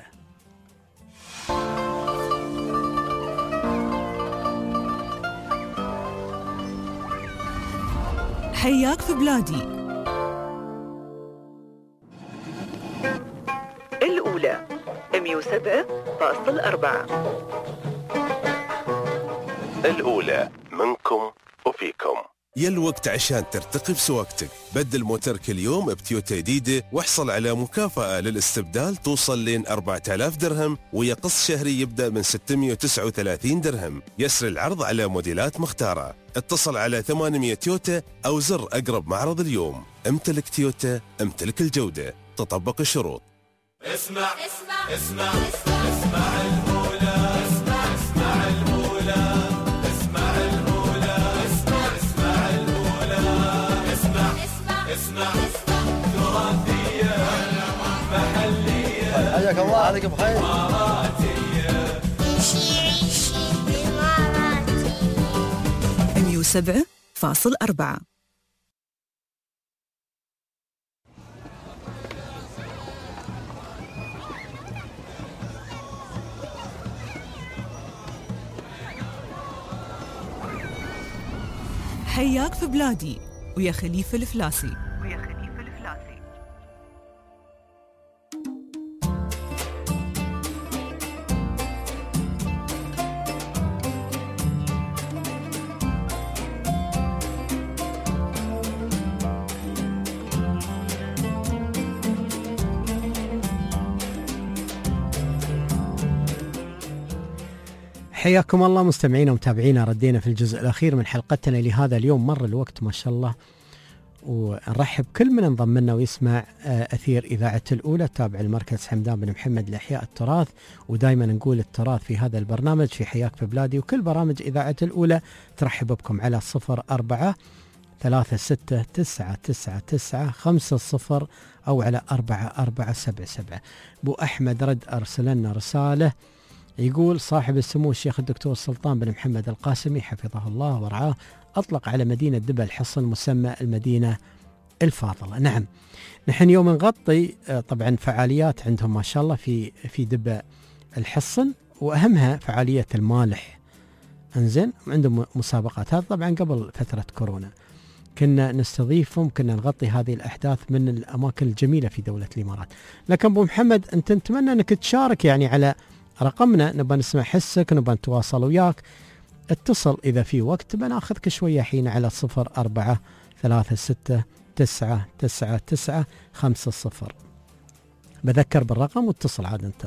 حياك في بلادي. الأولى 107.4. الأولى منكم وفيكم. يا الوقت عشان ترتقي بسواقتك. بدل موترك اليوم بتويوتا جديدة واحصل على مكافأة للاستبدال توصل لين 4000 درهم ويا قسط شهري يبدأ من 639 درهم. يسري العرض على موديلات مختارة. اتصل على 800 تويوتا أو زر أقرب معرض اليوم. امتلك تويوتا، امتلك الجودة، تطبق الشروط. اسمع المولى، اسمع المولى، اسمع المولى، اسمع المولى، اسمع تراثية محلية حياك الله عليك بخير إماراتية عيشي بإماراتي 107.4. حياك في بلادي ويا خليفة الفلاسي. حياكم الله مستمعينا ومتابعينا. ردينا في الجزء الأخير من حلقتنا لهذا اليوم. مر الوقت ما شاء الله ونرحب كل من انضم لنا ويسمع أثير إذاعة الأولى تابع المركز حمدان بن محمد لإحياء التراث. ودائما نقول التراث في هذا البرنامج في حياك في بلادي، وكل برامج إذاعة الأولى ترحب بكم على 04-36999950 أو على 4477. أبو أحمد رد أرسل لنا رسالة يقول صاحب السمو الشيخ الدكتور سلطان بن محمد القاسمي حفظه الله ورعاه أطلق على مدينة دبا الحصن مسمى المدينة الفاضلة. نعم، نحن يوم نغطي طبعا فعاليات عندهم ما شاء الله في دبا الحصن، وأهمها فعالية المالح. انزين عندهم مسابقات، هذا طبعا قبل فترة كورونا كنا نستضيفهم، كنا نغطي هذه الأحداث من الأماكن الجميلة في دولة الإمارات. لكن أبو محمد أنت نتمنى أنك تشارك يعني على رقمنا، نبغى نسمع حسك، نبغى نتواصل وياك. اتصل إذا في وقت، بناخذك شوية حين على 04-36999950. بذكر بالرقم واتصل عاد أنت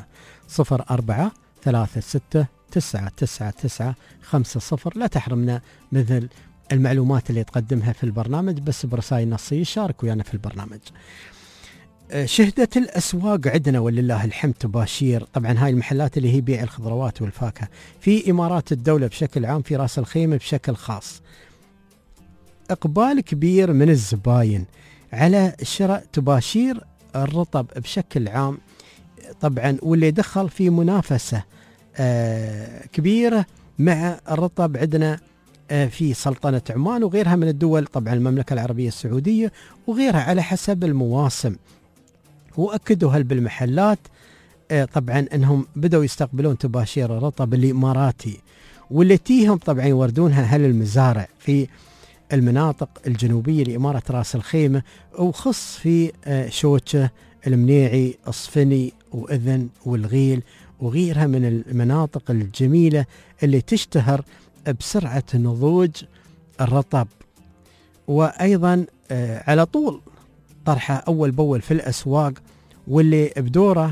04-36999950. لا تحرمنا مثل المعلومات اللي تقدمها في البرنامج، بس برسائل نصية شارك ويانا في البرنامج. شهدت الأسواق عندنا ولله الحمد تباشير. طبعا هاي المحلات اللي هي بيع الخضروات والفاكهة في إمارات الدولة بشكل عام، في رأس الخيمة بشكل خاص، إقبال كبير من الزباين على شراء تباشير الرطب بشكل عام. طبعا واللي دخل في منافسة كبيرة مع الرطب عندنا في سلطنة عمان وغيرها من الدول، طبعا المملكة العربية السعودية وغيرها على حسب المواسم. وأكدوا هل بالمحلات طبعا أنهم بدأوا يستقبلون تباشير الرطب الإماراتي، واللي تيهم طبعا يوردونها هل المزارع في المناطق الجنوبية لإمارة رأس الخيمة، وخص في شوشة، المنيعي، الصفني وإذن والغيل وغيرها من المناطق الجميلة اللي تشتهر بسرعة نضوج الرطب. وأيضا على طول طرحه أول بأول في الأسواق، واللي بدوره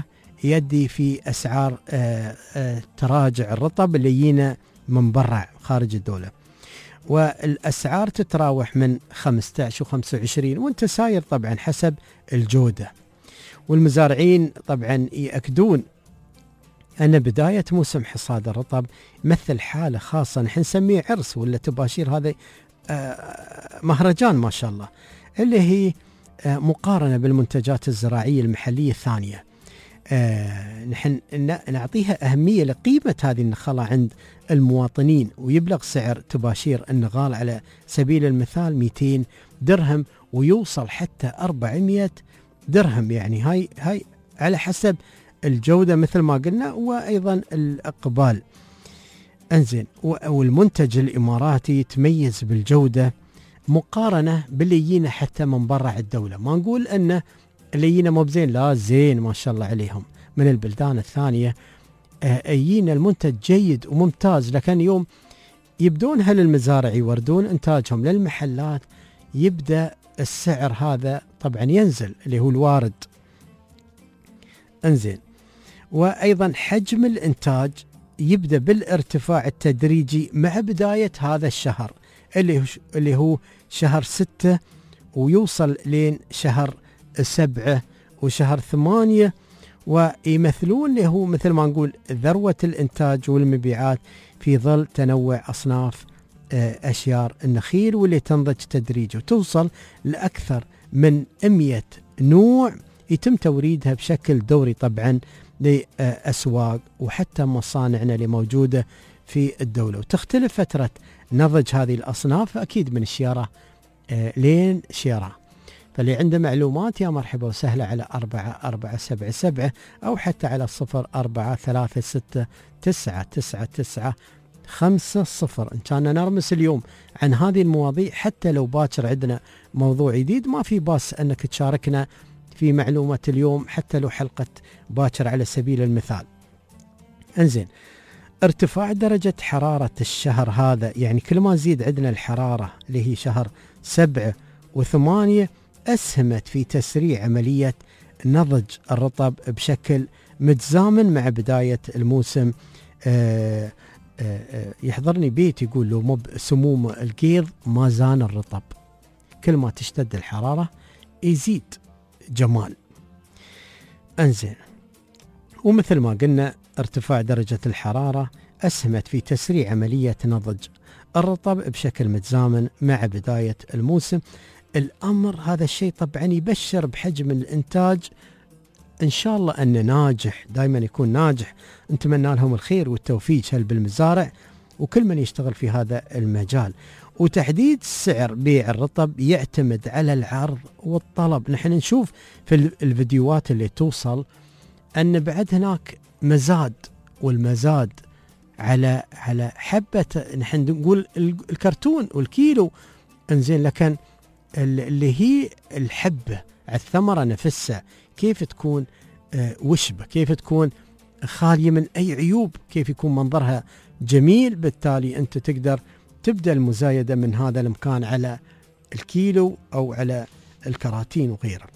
يؤدي في أسعار تراجع الرطب اللي يجينا من برا خارج الدولة. والأسعار تتراوح من 15 و25 وانت ساير طبعا حسب الجودة. والمزارعين طبعا يأكدون أن بداية موسم حصاد الرطب مثل حالة خاصة نحن نسميه عرس ولا تباشير، هذا مهرجان ما شاء الله، اللي هي مقارنة بالمنتجات الزراعية المحلية الثانية. نحن نعطيها أهمية لقيمة هذه النخلة عند المواطنين، ويبلغ سعر تباشير النغال على سبيل المثال 200 درهم ويوصل حتى 400 درهم، يعني هاي على حسب الجودة مثل ما قلنا وأيضا الإقبال. انزين، والمنتج الإماراتي يتميز بالجودة مقارنة باللي يجينا حتى من برا الدولة. ما نقول أن اللي يجينا مو بزين، لا زين ما شاء الله عليهم من البلدان الثانية، يجينا المنتج جيد وممتاز، لكن يوم يبدون هالمزارع يوردون إنتاجهم للمحلات يبدأ السعر هذا طبعا ينزل اللي هو الوارد. انزين، وأيضا حجم الإنتاج يبدأ بالارتفاع التدريجي مع بداية هذا الشهر اللي هو شهر 6 ويوصل لين شهر 7 وشهر 8، ويمثلون اللي هو مثل ما نقول ذروة الإنتاج والمبيعات في ظل تنوع أصناف أشجار النخيل واللي تنضج تدريجي وتوصل لأكثر من 100 نوع يتم توريدها بشكل دوري طبعا لأسواق وحتى مصانعنا اللي موجودة في الدولة. وتختلف فترة نضج هذه الأصناف أكيد من شيارة لين شيارة. فاللي عنده معلومات يا مرحبا وسهلا على 4477 أو حتى على 0436999950. إن كان نرمس اليوم عن هذه المواضيع، حتى لو باكر عندنا موضوع جديد ما في باس أنك تشاركنا في معلومة اليوم حتى لو حلقة باكر على سبيل المثال. انزين، ارتفاع درجة حرارة الشهر هذا، يعني كل ما زيد عندنا الحرارة اللي هي شهر 7 و8 أسهمت في تسريع عملية نضج الرطب بشكل متزامن مع بداية الموسم. يحضرني بيت يقول له مو سموم القيض ما زان الرطب، كل ما تشتد الحرارة يزيد جمال. انزين، ومثل ما قلنا ارتفاع درجة الحرارة أسهمت في تسريع عملية نضج الرطب بشكل متزامن مع بداية الموسم. الأمر هذا الشيء طبعا يبشر بحجم الإنتاج إن شاء الله أنه ناجح، دائما يكون ناجح. نتمنى لهم الخير والتوفيق هل بالمزارع وكل من يشتغل في هذا المجال. وتحديد سعر بيع الرطب يعتمد على العرض والطلب. نحن نشوف في الفيديوهات اللي توصل أن بعد هناك مزاد، والمزاد على حبة، نحن نقول الكرتون والكيلو. انزين، لكن اللي هي الحبة على الثمرة نفسها كيف تكون وشبة، كيف تكون خالية من أي عيوب، كيف يكون منظرها جميل. بالتالي أنت تقدر تبدأ المزايدة من هذا المكان على الكيلو أو على الكراتين وغيره.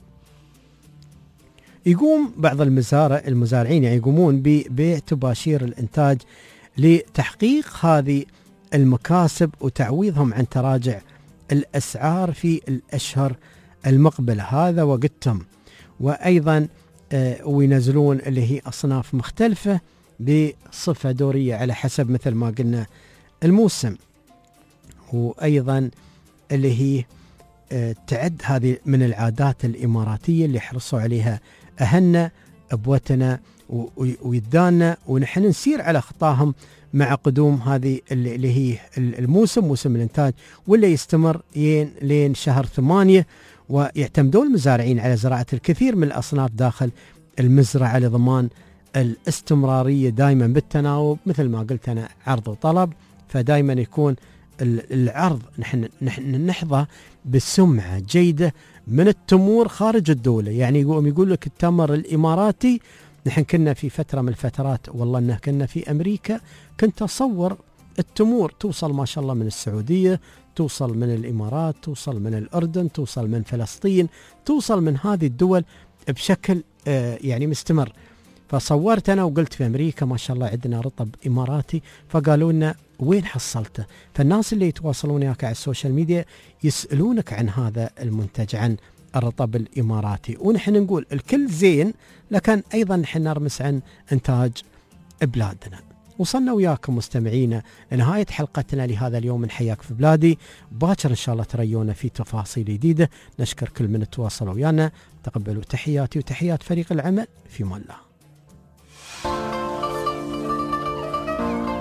يقوم بعض المزارعين يعني يقومون ببيع تباشير الإنتاج لتحقيق هذه المكاسب وتعويضهم عن تراجع الأسعار في الأشهر المقبلة. هذا وقتهم. وأيضا وينزلون اللي هي أصناف مختلفة بصفة دورية على حسب مثل ما قلنا الموسم. وأيضا اللي هي تعد هذه من العادات الإماراتية اللي حرصوا عليها أهلنا أبوتنا ويدانا، ونحن نسير على خطاهم مع قدوم هذه اللي هي الموسم، موسم الإنتاج، واللي يستمر لين شهر 8. ويعتمدون المزارعين على زراعة الكثير من الأصناف داخل المزرعة لضمان الاستمرارية دائما بالتناوب. مثل ما قلت أنا عرض وطلب، فدائما يكون العرض نحن نحظى بسمعة جيدة من التمور خارج الدولة. يعني يقول لك التمر الإماراتي، نحن كنا في فترة من الفترات والله أنه كنا في أمريكا، كنت أصور التمور توصل ما شاء الله من السعودية، توصل من الإمارات، توصل من الأردن، توصل من فلسطين، توصل من هذه الدول بشكل يعني مستمر. فصورت أنا وقلت في أمريكا ما شاء الله عندنا رطب إماراتي، فقالوا لنا وين حصلته؟ فالناس اللي يتواصلون وياك على السوشيال ميديا يسألونك عن هذا المنتج، عن الرطب الإماراتي، ونحن نقول الكل زين، لكن أيضا نحن نرمس عن إنتاج بلادنا. وصلنا وياكم مستمعينا لنهاية حلقتنا لهذا اليوم من حياك في بلادي. باكر إن شاء الله تريونا في تفاصيل جديدة. نشكر كل من تواصلوا ويانا، تقبلوا تحياتي وتحيات فريق العمل، في مان الله.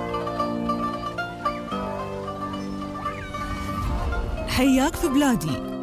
حياك في بلادي